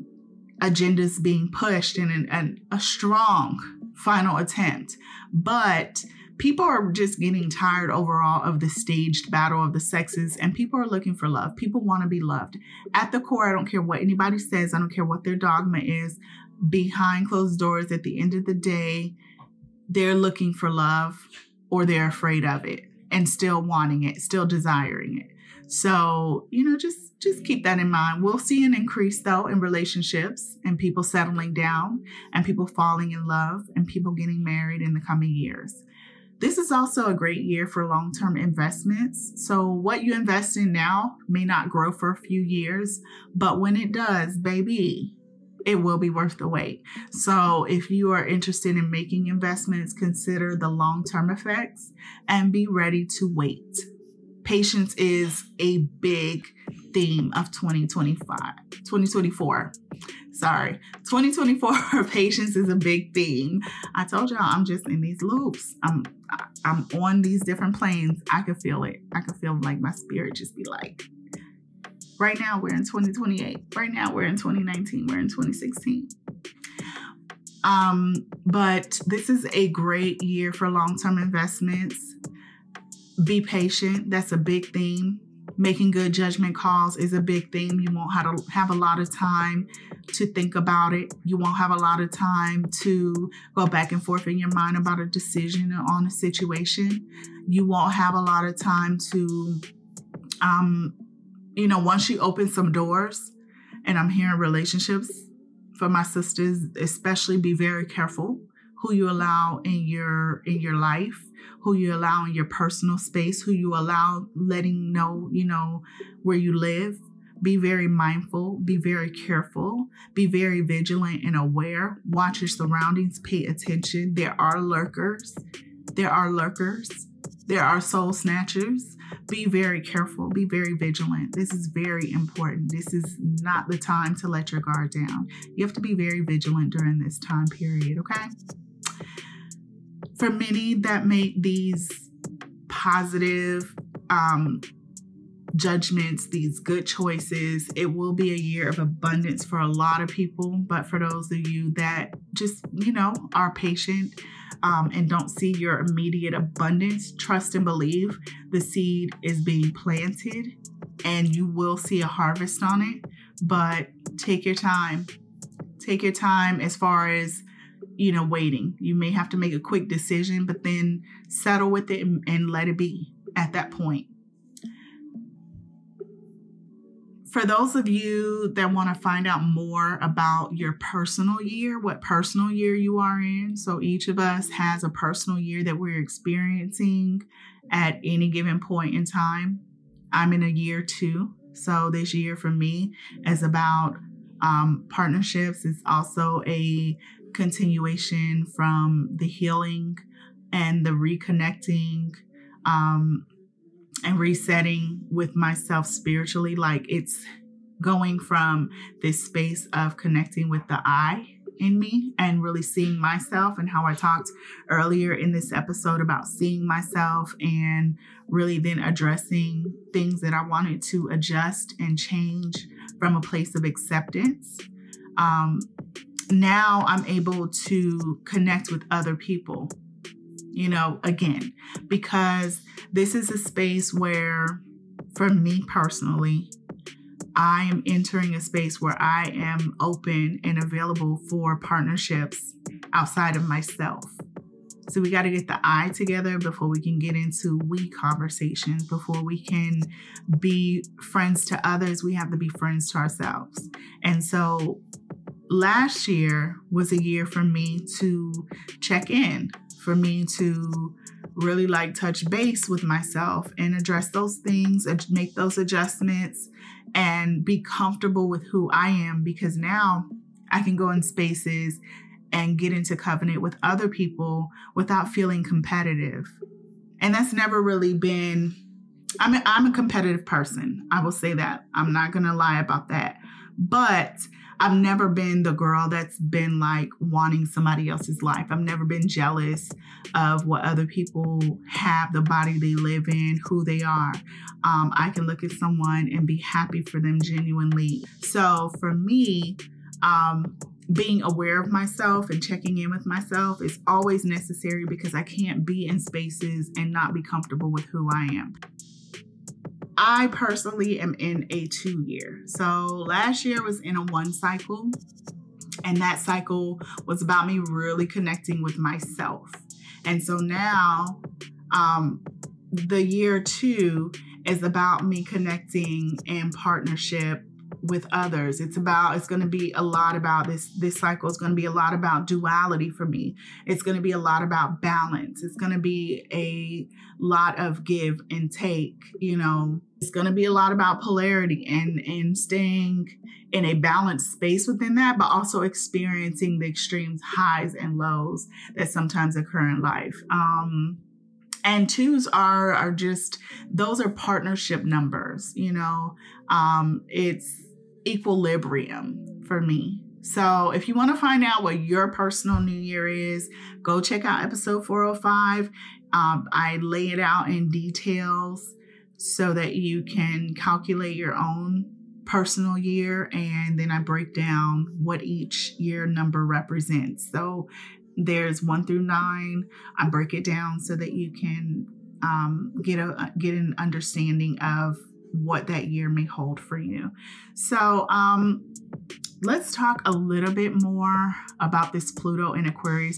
agendas being pushed in an, an, a strong final attempt. But people are just getting tired overall of the staged battle of the sexes, and people are looking for love. People want to be loved. At the core, I don't care what anybody says. I don't care what their dogma is. Behind closed doors, at the end of the day, they're looking for love, or they're afraid of it and still wanting it, still desiring it. So, you know, just just keep that in mind. We'll see an increase, though, in relationships and people settling down and people falling in love and people getting married in the coming years. This is also a great year for long-term investments. So what you invest in now may not grow for a few years, but when it does, baby, it will be worth the wait. So if you are interested in making investments, consider the long-term effects and be ready to wait. Patience is a big theme of twenty twenty-five, twenty twenty-four. Sorry, twenty twenty-four patience is a big theme. I told y'all I'm just in these loops. I'm I'm on these different planes. I can feel it. I can feel like my spirit just be like, right now we're in twenty twenty-eight. Right now we're in twenty nineteen. We're in twenty sixteen. Um, but this is a great year for long-term investments. Be patient. That's a big theme. Making good judgment calls is a big theme. You won't have to have a lot of time to think about it. You won't have a lot of time to go back and forth in your mind about a decision on a situation. You won't have a lot of time to, um, you know, once you open some doors, and I'm hearing relationships for my sisters, especially be very careful who you allow in your in your life, who you allow in your personal space, who you allow letting know, you know, where you live. Be very mindful, be very careful, be very vigilant and aware. Watch your surroundings, pay attention. There are lurkers. There are lurkers. There are soul snatchers. Be very careful, be very vigilant. This is very important. This is not the time to let your guard down. You have to be very vigilant during this time period, okay? For many that make these positive um, judgments, these good choices, it will be a year of abundance for a lot of people. But for those of you that just, you know, are patient um, and don't see your immediate abundance, trust and believe the seed is being planted and you will see a harvest on it. But take your time. Take your time as far as, you know, waiting. You may have to make a quick decision, but then settle with it and, and let it be at that point. For those of you that want to find out more about your personal year, what personal year you are in. So each of us has a personal year that we're experiencing at any given point in time. I'm in a year two. So this year for me is about um, partnerships. It's also a continuation from the healing and the reconnecting um, and resetting with myself spiritually. Like it's going from this space of connecting with the I in me and really seeing myself, and how I talked earlier in this episode about seeing myself and really then addressing things that I wanted to adjust and change from a place of acceptance. Um, now I'm able to connect with other people, you know, again, because this is a space where, for me personally, I am entering a space where I am open and available for partnerships outside of myself. So we got to get the I together before we can get into we conversations. Before we can be friends to others, we have to be friends to ourselves. And so last year was a year for me to check in, for me to really like touch base with myself and address those things and make those adjustments and be comfortable with who I am, because now I can go in spaces and get into covenant with other people without feeling competitive. And that's never really been, I'm a, I'm a competitive person. I will say that. I'm not going to lie about that. But I've never been the girl that's been like wanting somebody else's life. I've never been jealous of what other people have, the body they live in, who they are. Um, I can look at someone and be happy for them genuinely. So for me, um, being aware of myself and checking in with myself is always necessary, because I can't be in spaces and not be comfortable with who I am. I personally am in a two year. So last year was in a one cycle, and that cycle was about me really connecting with myself. And so now um, the year two is about me connecting in partnership with others. It's about, it's going to be a lot about this, this cycle is going to be a lot about duality for me. It's going to be a lot about balance. It's going to be a lot of give and take, you know, it's going to be a lot about polarity and, and staying in a balanced space within that, but also experiencing the extreme highs and lows that sometimes occur in life. Um, And twos are, are just, those are partnership numbers, you know, um, it's equilibrium for me. So if you want to find out what your personal new year is, go check out episode four oh five. Um, I lay it out in details so that you can calculate your own personal year. And then I break down what each year number represents. So there's one through nine. I break it down so that you can um, get a get an understanding of what that year may hold for you. So um, let's talk a little bit more about this Pluto in Aquarius.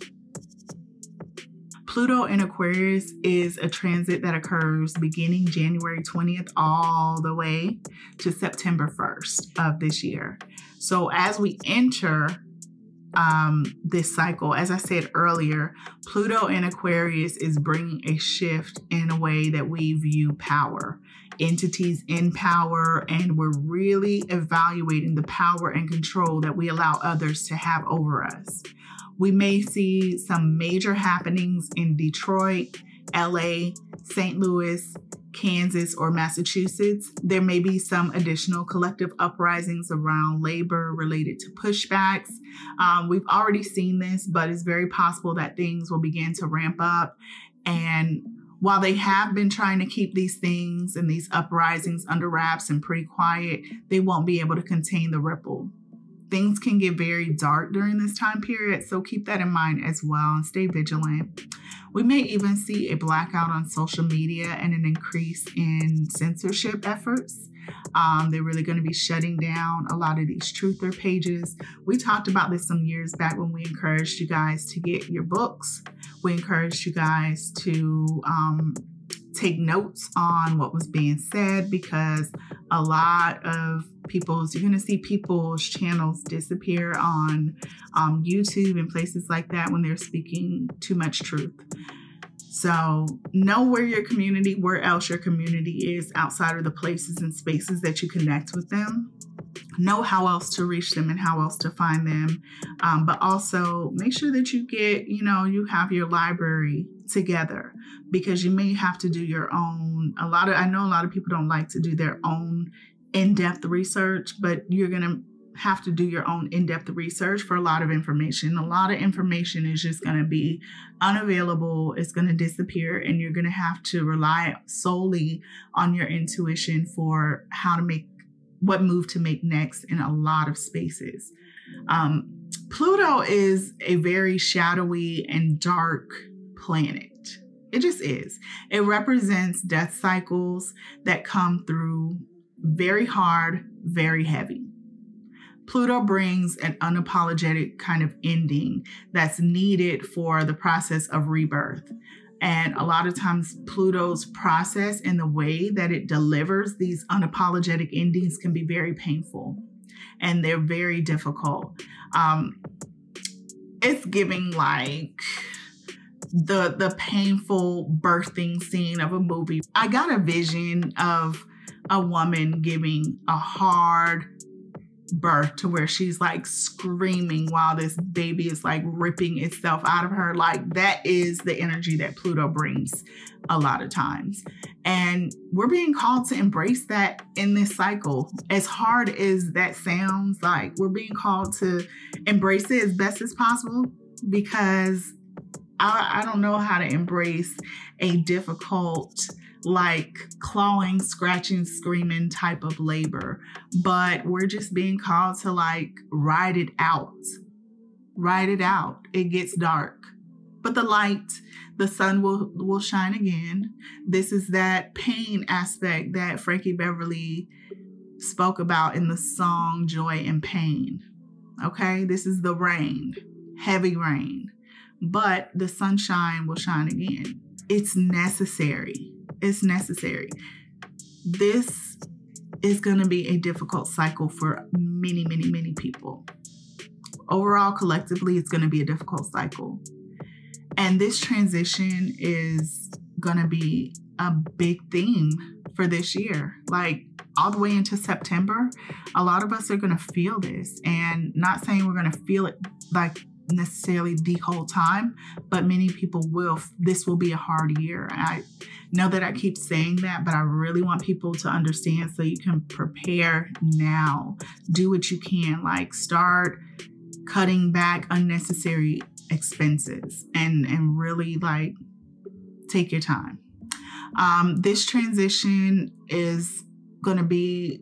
Pluto in Aquarius is a transit that occurs beginning January twentieth all the way to September first of this year. So as we enter Um, this cycle, as I said earlier, Pluto in Aquarius is bringing a shift in a way that we view power, entities in power, and we're really evaluating the power and control that we allow others to have over us. We may see some major happenings in Detroit, L A, Saint Louis, Kansas, or Massachusetts. There may be some additional collective uprisings around labor related to pushbacks. Um, we've already seen this, but it's very possible that things will begin to ramp up. And while they have been trying to keep these things and these uprisings under wraps and pretty quiet, they won't be able to contain the ripple. Things can get very dark during this time period, so keep that in mind as well and stay vigilant. We may even see a blackout on social media and an increase in censorship efforts. Um, they're really going to be shutting down a lot of these truther pages. We talked about this some years back when we encouraged you guys to get your books. We encouraged you guys to um, take notes on what was being said, because a lot of people's, you're going to see people's channels disappear on um, YouTube and places like that when they're speaking too much truth. So know where your community, where else your community is outside of the places and spaces that you connect with them. Know how else to reach them and how else to find them. Um, but also make sure that you get, you know, you have your library together, because you may have to do your own. A lot of, I know a lot of people don't like to do their own in-depth research, but you're going to have to do your own in-depth research for a lot of information. A lot of information is just going to be unavailable. It's going to disappear, and you're going to have to rely solely on your intuition for how to make, what move to make next in a lot of spaces. Um, Pluto is a very shadowy and dark planet. It just is. It represents death cycles that come through very hard, very heavy. Pluto brings an unapologetic kind of ending that's needed for the process of rebirth. And a lot of times Pluto's process and the way that it delivers these unapologetic endings can be very painful, and they're very difficult. Um, it's giving like the, the painful birthing scene of a movie. I got a vision of a woman giving a hard birth to where she's like screaming while this baby is like ripping itself out of her. Like, that is the energy that Pluto brings a lot of times. And we're being called to embrace that in this cycle. As hard as that sounds, like, we're being called to embrace it as best as possible, because I, I don't know how to embrace a difficult, like clawing, scratching, screaming type of labor, but we're just being called to like ride it out, ride it out. It gets dark, but the light, the sun will, will shine again. This is that pain aspect that Frankie Beverly spoke about in the song Joy and Pain. Okay. This is the rain, heavy rain, but the sunshine will shine again. It's necessary. It's necessary. This is going to be a difficult cycle for many, many, many people. Overall, collectively, it's going to be a difficult cycle. And this transition is going to be a big theme for this year. Like, all the way into September, a lot of us are going to feel this. And not saying we're going to feel it like necessarily the whole time, but many people will. This will be a hard year. I know that I keep saying that, but I really want people to understand so you can prepare now. Do what you can. Like, start cutting back unnecessary expenses and, and really like take your time. Um, this transition is going to be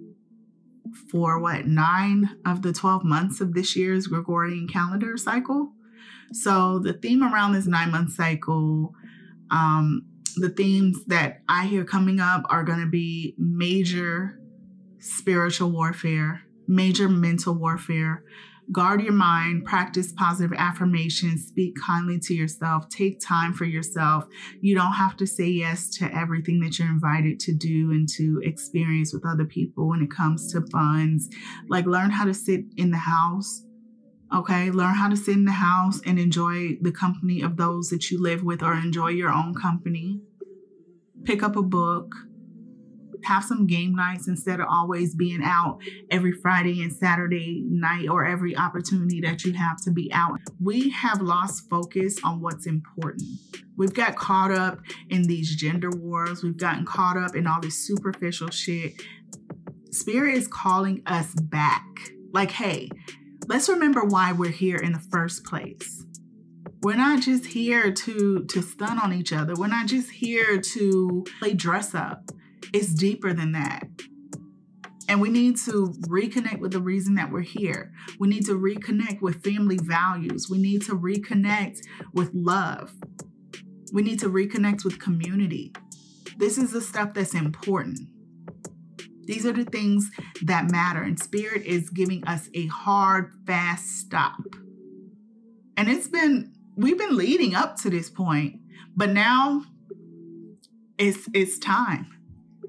for what, nine of the twelve months of this year's Gregorian calendar cycle. So the theme around this nine month cycle, um, the themes that I hear coming up are going to be major spiritual warfare, major mental warfare. Guard your mind, practice positive affirmations, speak kindly to yourself, take time for yourself. You don't have to say yes to everything that you're invited to do and to experience with other people when it comes to funds. Like, learn how to sit in the house. Okay, learn how to sit in the house and enjoy the company of those that you live with, or enjoy your own company. Pick up a book. Have some game nights instead of always being out every Friday and Saturday night, or every opportunity that you have to be out. We have lost focus on what's important. We've got caught up in these gender wars. We've gotten caught up in all this superficial shit. Spirit is calling us back. Like, hey, let's remember why we're here in the first place. We're not just here to, to stun on each other. We're not just here to play dress up. It's deeper than that. And we need to reconnect with the reason that we're here. We need to reconnect with family values. We need to reconnect with love. We need to reconnect with community. This is the stuff that's important. These are the things that matter. And Spirit is giving us a hard, fast stop. And it's been, we've been leading up to this point, but now it's, it's time.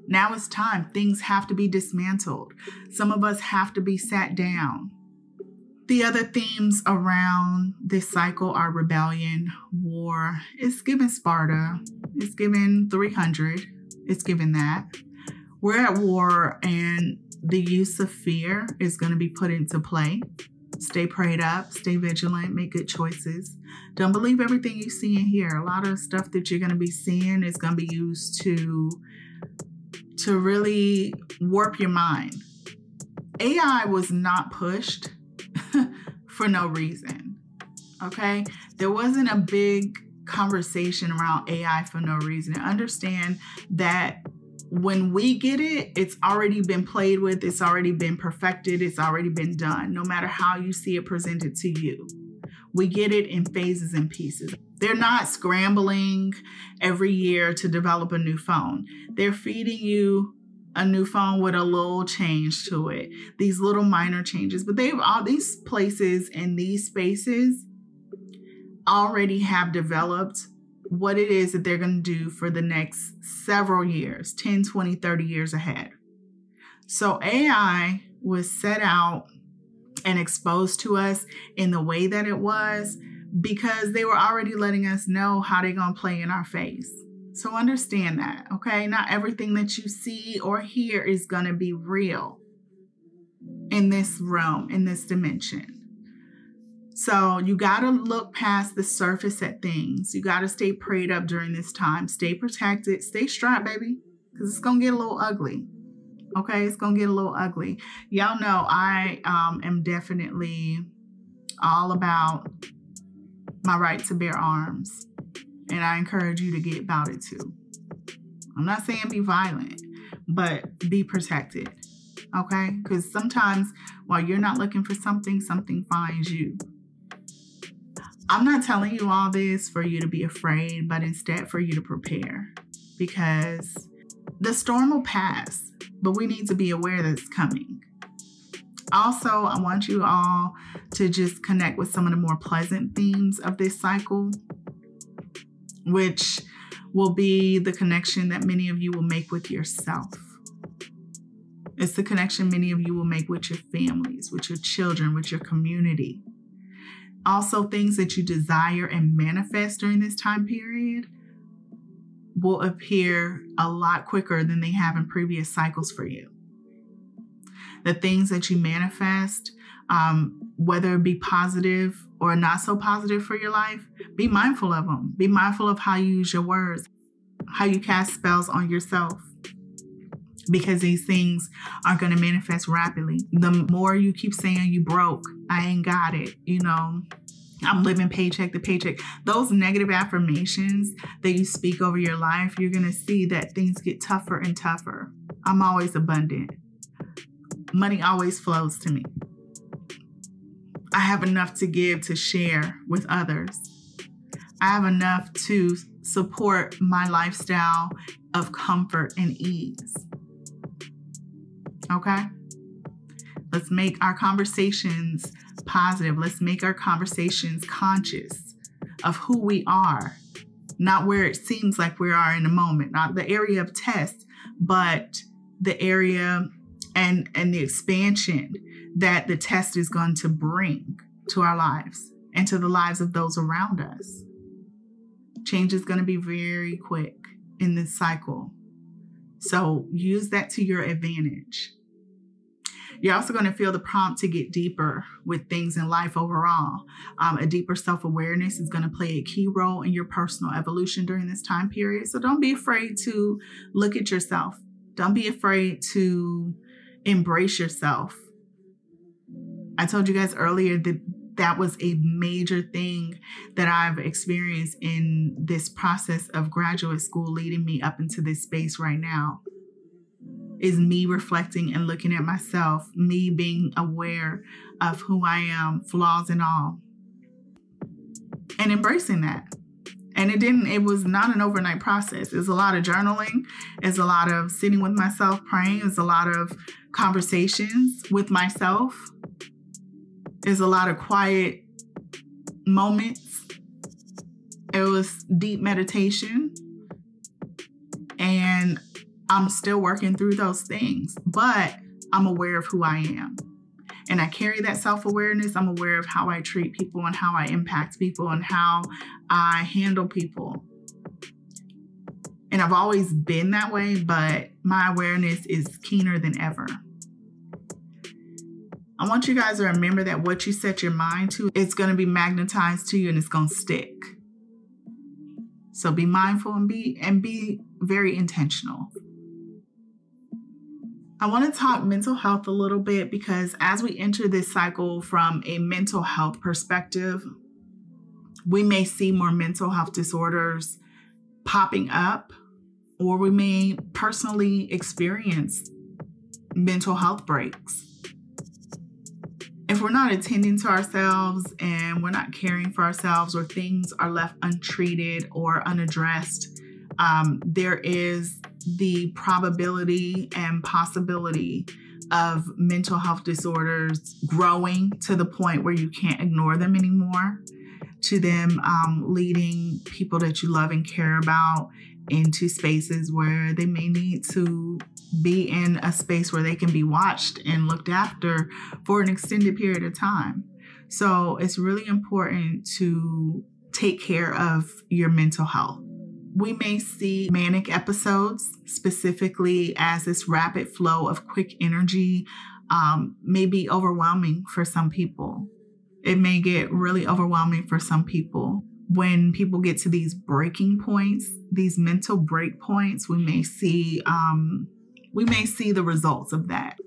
Now it's time. Things have to be dismantled. Some of us have to be sat down. The other themes around this cycle are rebellion, war. It's given Sparta. It's given three hundred. It's given that. We're at war, and the use of fear is going to be put into play. Stay prayed up, stay vigilant, make good choices. Don't believe everything you see and hear. A lot of stuff that you're going to be seeing is going to be used to, to really warp your mind. A I was not pushed for no reason. Okay? There wasn't a big conversation around A I for no reason. And understand that when we get it, it's already been played with, it's already been perfected, it's already been done, no matter how you see it presented to you. We get it in phases and pieces. They're not scrambling every year to develop a new phone. They're feeding you a new phone with a little change to it, these little minor changes. But they've all these places and these spaces already have developed what it is that they're going to do for the next several years, ten, twenty, thirty years ahead. So A I was set out and exposed to us in the way that it was because they were already letting us know how they're going to play in our face. So understand that, okay? Not everything that you see or hear is going to be real in this realm, in this dimension. So you got to look past the surface at things. You got to stay prayed up during this time. Stay protected. Stay strapped, baby, because it's going to get a little ugly. Okay, it's going to get a little ugly. Y'all know I um, am definitely all about my right to bear arms. And I encourage you to get about it too. I'm not saying be violent, but be protected. Okay, because sometimes while you're not looking for something, something finds you. I'm not telling you all this for you to be afraid, but instead for you to prepare, because the storm will pass, but we need to be aware that it's coming. Also, I want you all to just connect with some of the more pleasant themes of this cycle, which will be the connection that many of you will make with yourself. It's the connection many of you will make with your families, with your children, with your community. Also, things that you desire and manifest during this time period will appear a lot quicker than they have in previous cycles for you. The things that you manifest, um, whether it be positive or not so positive for your life, be mindful of them. Be mindful of how you use your words, how you cast spells on yourself, because these things are going to manifest rapidly. The more you keep saying you broke, I ain't got it, you know, I'm living paycheck to paycheck, those negative affirmations that you speak over your life, you're going to see that things get tougher and tougher. I'm always abundant. Money always flows to me. I have enough to give, to share with others. I have enough to support my lifestyle of comfort and ease. Okay? Let's make our conversations positive. Let's make our conversations conscious of who we are, not where it seems like we are in the moment, not the area of test, but the area and, and the expansion that the test is going to bring to our lives and to the lives of those around us. Change is going to be very quick in this cycle. So use that to your advantage. You're also going to feel the prompt to get deeper with things in life overall. Um, a deeper self-awareness is going to play a key role in your personal evolution during this time period. So don't be afraid to look at yourself. Don't be afraid to embrace yourself. I told you guys earlier that that was a major thing that I've experienced in this process of graduate school leading me up into this space right now. Is me reflecting and looking at myself, me being aware of who I am, flaws and all, and embracing that. And it didn't, it was not an overnight process. It's a lot of journaling. It's a lot of sitting with myself, praying. It's a lot of conversations with myself. It's a lot of quiet moments. It was deep meditation. And I'm still working through those things, but I'm aware of who I am. And I carry that self-awareness. I'm aware of how I treat people and how I impact people and how I handle people. And I've always been that way, but my awareness is keener than ever. I want you guys to remember that what you set your mind to, it's going to be magnetized to you and it's going to stick. So be mindful and be and be very intentional. I want to talk mental health a little bit because as we enter this cycle from a mental health perspective, we may see more mental health disorders popping up, or we may personally experience mental health breaks. If we're not attending to ourselves and we're not caring for ourselves, or things are left untreated or unaddressed, um, there is the probability and possibility of mental health disorders growing to the point where you can't ignore them anymore, to them um, leading people that you love and care about into spaces where they may need to be in a space where they can be watched and looked after for an extended period of time. So it's really important to take care of your mental health. We may see manic episodes, specifically as this rapid flow of quick energy um, may be overwhelming for some people. It may get really overwhelming for some people. When people get to these breaking points, these mental break points, we may see um, we may see the results of that.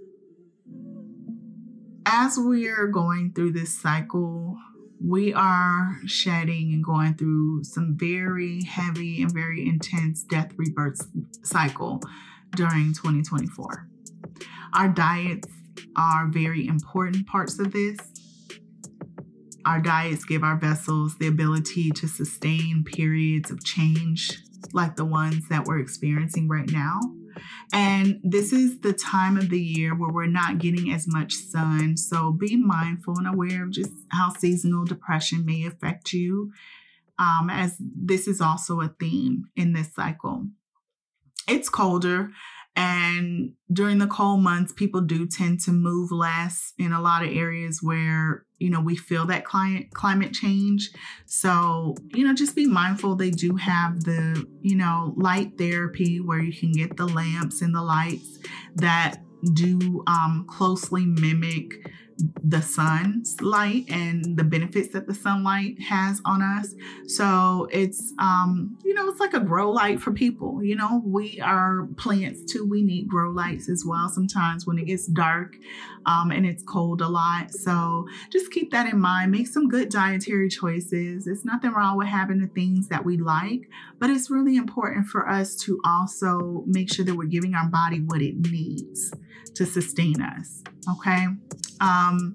As we are going through this cycle, we are shedding and going through some very heavy and very intense death rebirth cycle during twenty twenty-four. Our diets are very important parts of this. Our diets give our vessels the ability to sustain periods of change like the ones that we're experiencing right now. And this is the time of the year where we're not getting as much sun. So be mindful and aware of just how seasonal depression may affect you, um, as this is also a theme in this cycle. It's colder, and during the cold months, people do tend to move less in a lot of areas where, you know, we feel that climate climate change. So, you know, just be mindful. They do have the, you know, light therapy where you can get the lamps and the lights that do um, closely mimic the sun's light and the benefits that the sunlight has on us. So it's, um, you know, it's like a grow light for people. You know, we are plants too. We need grow lights as well sometimes when it gets dark um, and it's cold a lot. So just keep that in mind. Make some good dietary choices. It's nothing wrong with having the things that we like, but it's really important for us to also make sure that we're giving our body what it needs to sustain us. Okay. Um,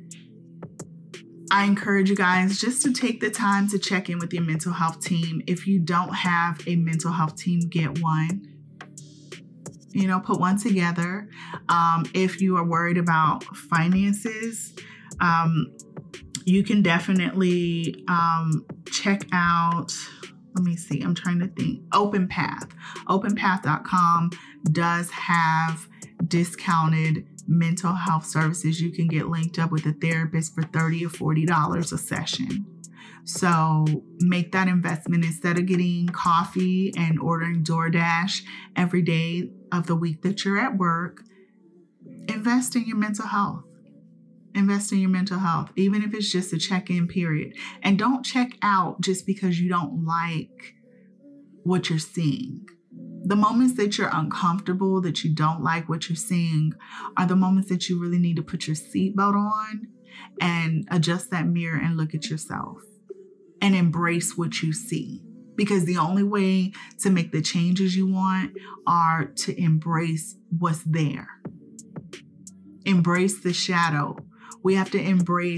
I encourage you guys just to take the time to check in with your mental health team. If you don't have a mental health team, get one. You know, put one together. Um, if you are worried about finances, um, you can definitely um, check out, let me see, I'm trying to think, OpenPath. open path dot com does have discounted mental health services. You can get linked up with a therapist for thirty or forty dollars a session. So make that investment instead of getting coffee and ordering DoorDash every day of the week that you're at work. Invest in your mental health. Invest in your mental health, even if it's just a check-in period. And don't check out just because you don't like what you're seeing. The moments that you're uncomfortable, that you don't like what you're seeing, are the moments that you really need to put your seatbelt on and adjust that mirror and look at yourself and embrace what you see. Because the only way to make the changes you want are to embrace what's there. Embrace the shadow. We have to embrace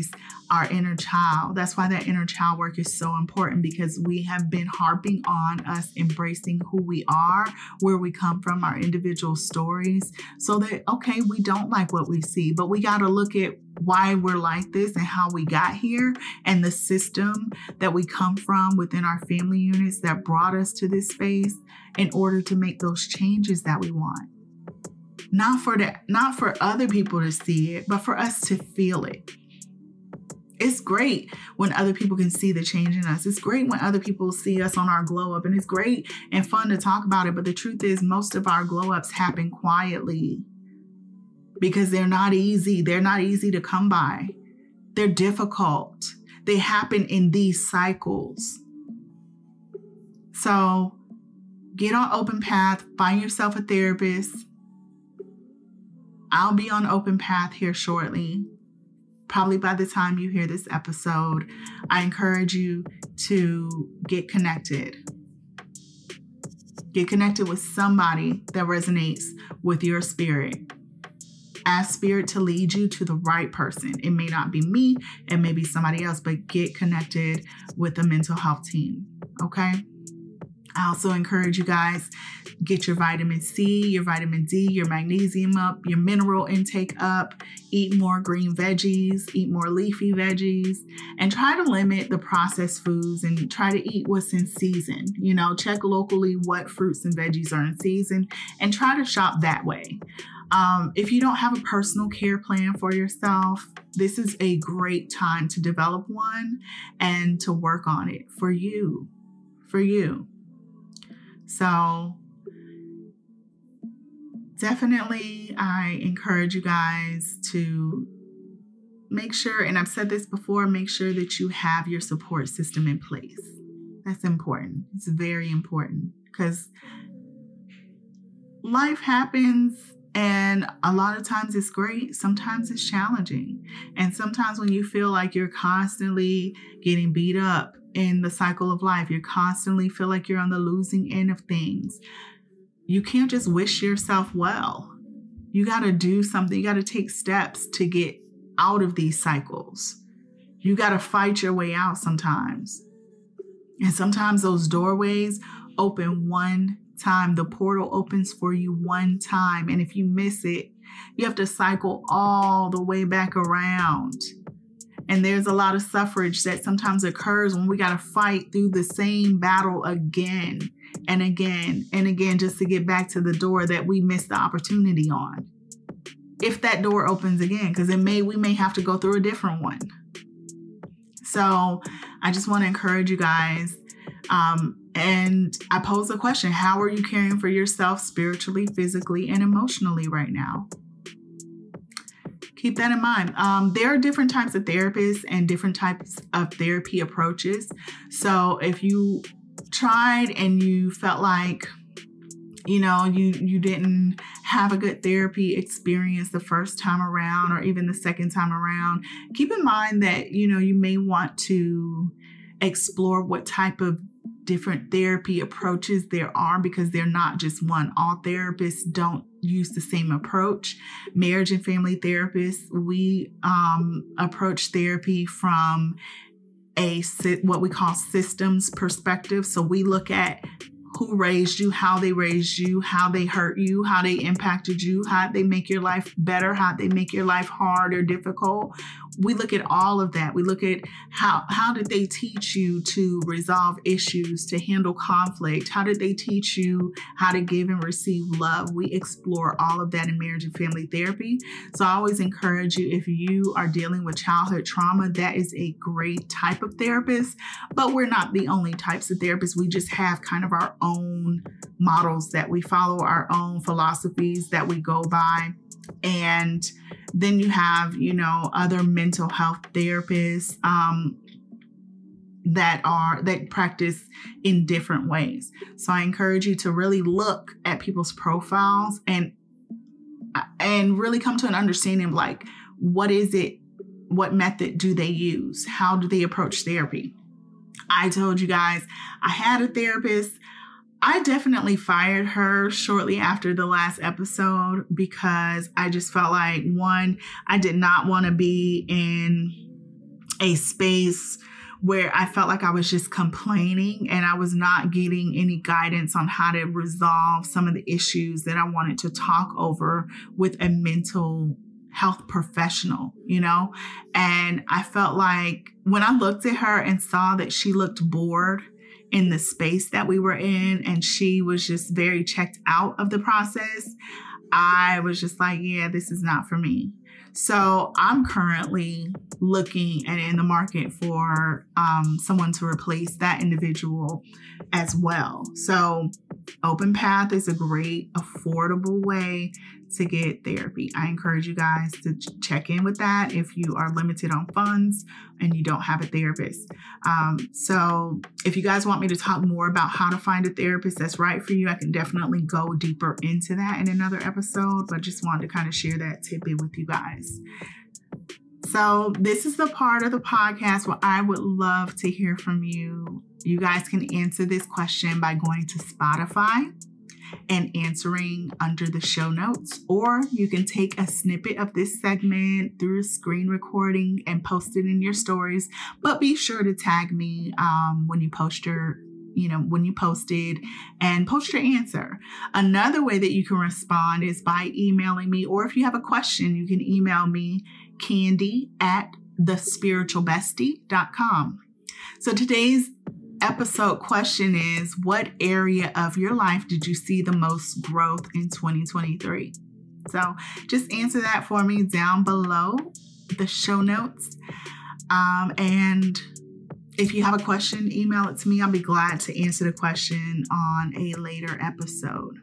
our inner child. That's why that inner child work is so important, because we have been harping on us embracing who we are, where we come from, our individual stories, so that, okay, we don't like what we see, but we got to look at why we're like this and how we got here, and the system that we come from within our family units that brought us to this space, in order to make those changes that we want. Not for the, not for other people to see it, but for us to feel it. It's great when other people can see the change in us. It's great when other people see us on our glow up, and it's great and fun to talk about it. But the truth is, most of our glow ups happen quietly, because they're not easy. They're not easy to come by. They're difficult. They happen in these cycles. So get on Open Path, find yourself a therapist. I'll be on Open Path here shortly. Probably by the time you hear this episode. I encourage you to get connected. Get connected with somebody that resonates with your spirit. Ask spirit to lead you to the right person. It may not be me, it may be somebody else, but get connected with a mental health team, okay? I also encourage you guys, get your vitamin C, your vitamin D, your magnesium up, your mineral intake up, eat more green veggies, eat more leafy veggies, and try to limit the processed foods and try to eat what's in season. You know, check locally what fruits and veggies are in season and try to shop that way. Um, if you don't have a personal care plan for yourself, this is a great time to develop one and to work on it for you, for you. So definitely, I encourage you guys to make sure, and I've said this before, make sure that you have your support system in place. That's important. It's very important, because life happens, and a lot of times it's great. Sometimes it's challenging. And sometimes when you feel like you're constantly getting beat up in the cycle of life, you constantly feel like you're on the losing end of things, you can't just wish yourself well. You got to do something. You got to take steps to get out of these cycles. You got to fight your way out sometimes. And sometimes those doorways open one time. The portal opens for you one time. And if you miss it, you have to cycle all the way back around. And there's a lot of suffrage that sometimes occurs when we got to fight through the same battle again and again and again, just to get back to the door that we missed the opportunity on. If that door opens again, because it may, we may have to go through a different one. So I just want to encourage you guys. Um, and I pose a question: how are you caring for yourself spiritually, physically, and emotionally right now? Keep that in mind. Um, there are different types of therapists and different types of therapy approaches. So if you tried and you felt like, you know, you, you didn't have a good therapy experience the first time around, or even the second time around, keep in mind that, you know, you may want to explore what type of different therapy approaches there are, because they're not just one. All therapists don't use the same approach. Marriage and family therapists, we um, approach therapy from a what we call systems perspective. So we look at who raised you, how they raised you, how they hurt you, how they impacted you, how they make your life better, how they make your life hard or difficult. We look at all of that. We look at how, how did they teach you to resolve issues, to handle conflict? How did they teach you how to give and receive love? We explore all of that in marriage and family therapy. So I always encourage you, if you are dealing with childhood trauma, that is a great type of therapist, but we're not the only types of therapists. We just have kind of our own models that we follow, our own philosophies that we go by. And then you have, you know, other mental health therapists um, that are that practice in different ways. So I encourage you to really look at people's profiles and and really come to an understanding of, like, what is it? What method do they use? How do they approach therapy? I told you guys I had a therapist. I definitely fired her shortly after the last episode, because I just felt like, one, I did not want to be in a space where I felt like I was just complaining and I was not getting any guidance on how to resolve some of the issues that I wanted to talk over with a mental health professional, you know? And I felt like when I looked at her and saw that she looked bored in the space that we were in and she was just very checked out of the process, I was just like, yeah, this is not for me. So I'm currently looking and in the market for um, someone to replace that individual as well. So Open Path is a great, affordable way to get therapy. I encourage you guys to ch- check in with that if you are limited on funds and you don't have a therapist. Um, so if you guys want me to talk more about how to find a therapist that's right for you, I can definitely go deeper into that in another episode, but just wanted to kind of share that tidbit with you guys. So this is the part of the podcast where I would love to hear from you. You guys can answer this question by going to Spotify and answering under the show notes, or you can take a snippet of this segment through a screen recording and post it in your stories. But be sure to tag me um, when you post your, you know, when you posted and post your answer. Another way that you can respond is by emailing me, or if you have a question, you can email me Candy at the spiritual bestie dot com. So today's episode question is, what area of your life did you see the most growth in twenty twenty-three? So just answer that for me down below the show notes. Um, and if you have a question, email it to me. I'll be glad to answer the question on a later episode.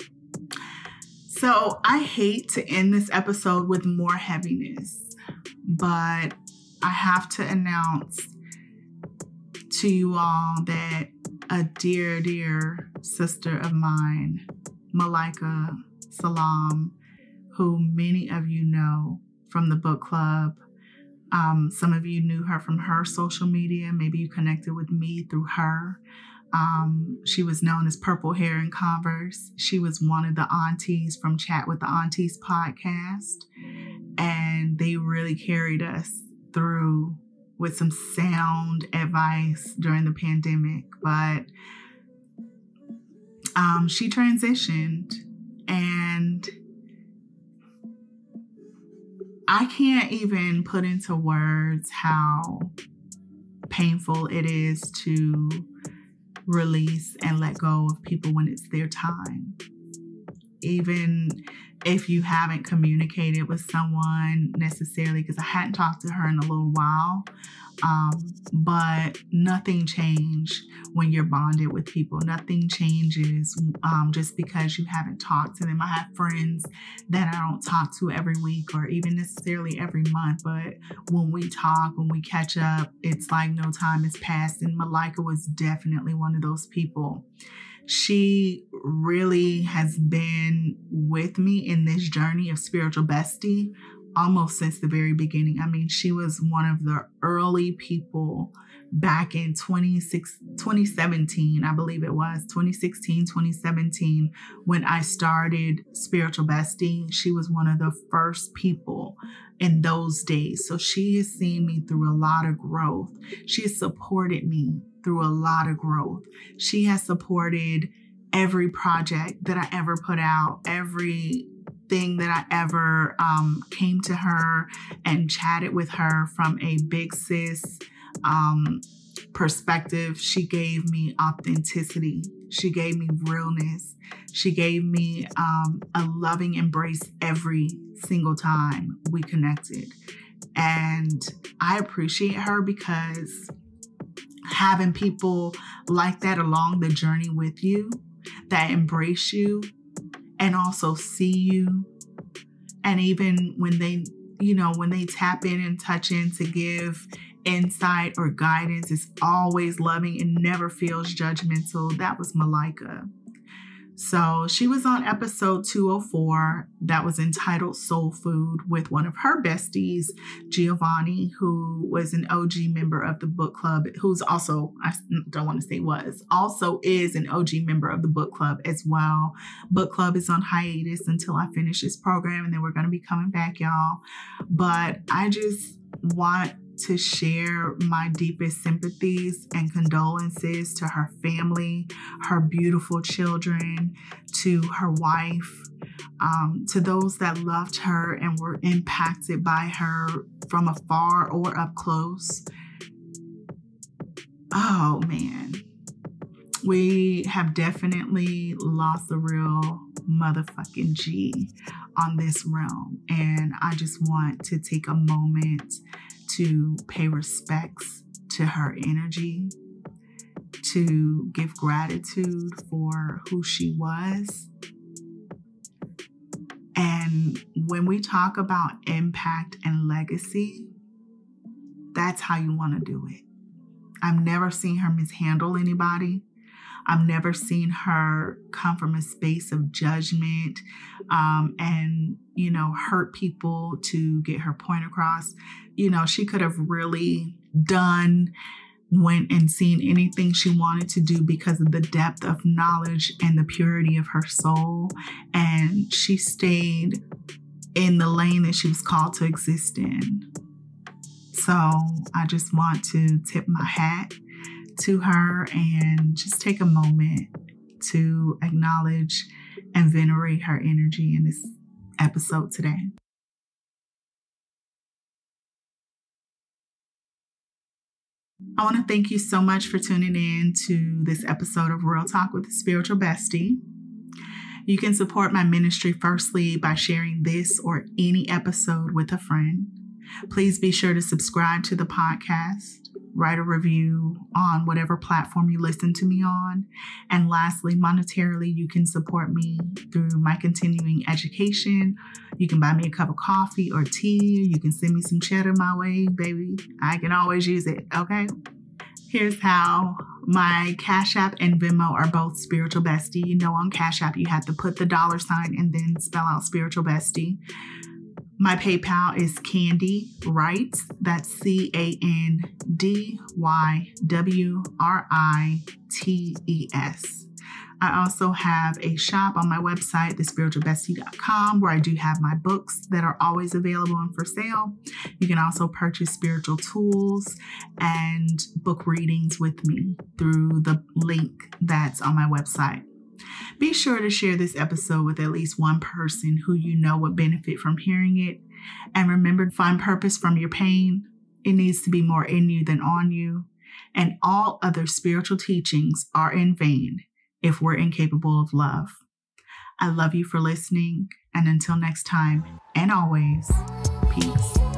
So I hate to end this episode with more heaviness, but I have to announce to you all that a dear, dear sister of mine, Malika Salam, who many of you know from the book club. Um, some of you knew her from her social media. Maybe you connected with me through her. Um, she was known as Purple Hair in Converse. She was one of the aunties from Chat with the Aunties podcast. And they really carried us through with some sound advice during the pandemic. But um, she transitioned, and I can't even put into words how painful it is to release and let go of people when it's their time. Even if you haven't communicated with someone necessarily, because I hadn't talked to her in a little while, um, but nothing changed when you're bonded with people. Nothing changes um, just because you haven't talked to them. I have friends that I don't talk to every week or even necessarily every month, but when we talk, when we catch up, it's like no time has passed. And Malika was definitely one of those people. She really has been with me in this journey of Spiritual Bestie almost since the very beginning. I mean, she was one of the early people back in twenty seventeen, I believe it was, twenty sixteen, twenty seventeen, when I started Spiritual Bestie. She was one of the first people in those days. So she has seen me through a lot of growth. She has supported me through a lot of growth. She has supported every project that I ever put out, every thing that I ever um, came to her and chatted with her from a big sis um, perspective. She gave me authenticity. She gave me realness. She gave me um, a loving embrace every single time we connected. And I appreciate her because having people like that along the journey with you, that embrace you and also see you. And even when they, you know, when they tap in and touch in to give insight or guidance, it's always loving and never feels judgmental. That was Malika. So she was on episode two oh four that was entitled Soul Food with one of her besties, Giovanni, who was an O G member of the book club, who's also, I don't want to say was, also is an O G member of the book club as well. Book club is on hiatus until I finish this program, and then we're going to be coming back, y'all. But I just want to share my deepest sympathies and condolences to her family, her beautiful children, to her wife, um, to those that loved her and were impacted by her from afar or up close. Oh, man. We have definitely lost the real motherfucking G on this realm. And I just want to take a moment to pay respects to her energy, to give gratitude for who she was. And when we talk about impact and legacy, that's how you want to do it. I've never seen her mishandle anybody. I've never seen her come from a space of judgment um, and, you know, hurt people to get her point across. You know, she could have really done, went and seen anything she wanted to do because of the depth of knowledge and the purity of her soul. And she stayed in the lane that she was called to exist in. So I just want to tip my hat to her and just take a moment to acknowledge and venerate her energy in this episode today. I want to thank you so much for tuning in to this episode of Real Talk with the Spiritual Bestie. You can support my ministry firstly by sharing this or any episode with a friend. Please be sure to subscribe to the podcast. Write a review on whatever platform you listen to me on. And lastly, monetarily, you can support me through my continuing education. You can buy me a cup of coffee or tea. You can send me some cheddar my way, baby. I can always use it, okay? Here's how. My Cash App and Venmo are both Spiritual Bestie. You know, on Cash App, you have to put the dollar sign and then spell out Spiritual Bestie. My PayPal is Candy Writes. That's C A N D Y W R I T E S. I also have a shop on my website, the spiritual bestie dot com, where I do have my books that are always available and for sale. You can also purchase spiritual tools and book readings with me through the link that's on my website. Be sure to share this episode with at least one person who you know would benefit from hearing it. And remember to find purpose from your pain. It needs to be more in you than on you. And all other spiritual teachings are in vain if we're incapable of love. I love you for listening. And until next time, and always, peace.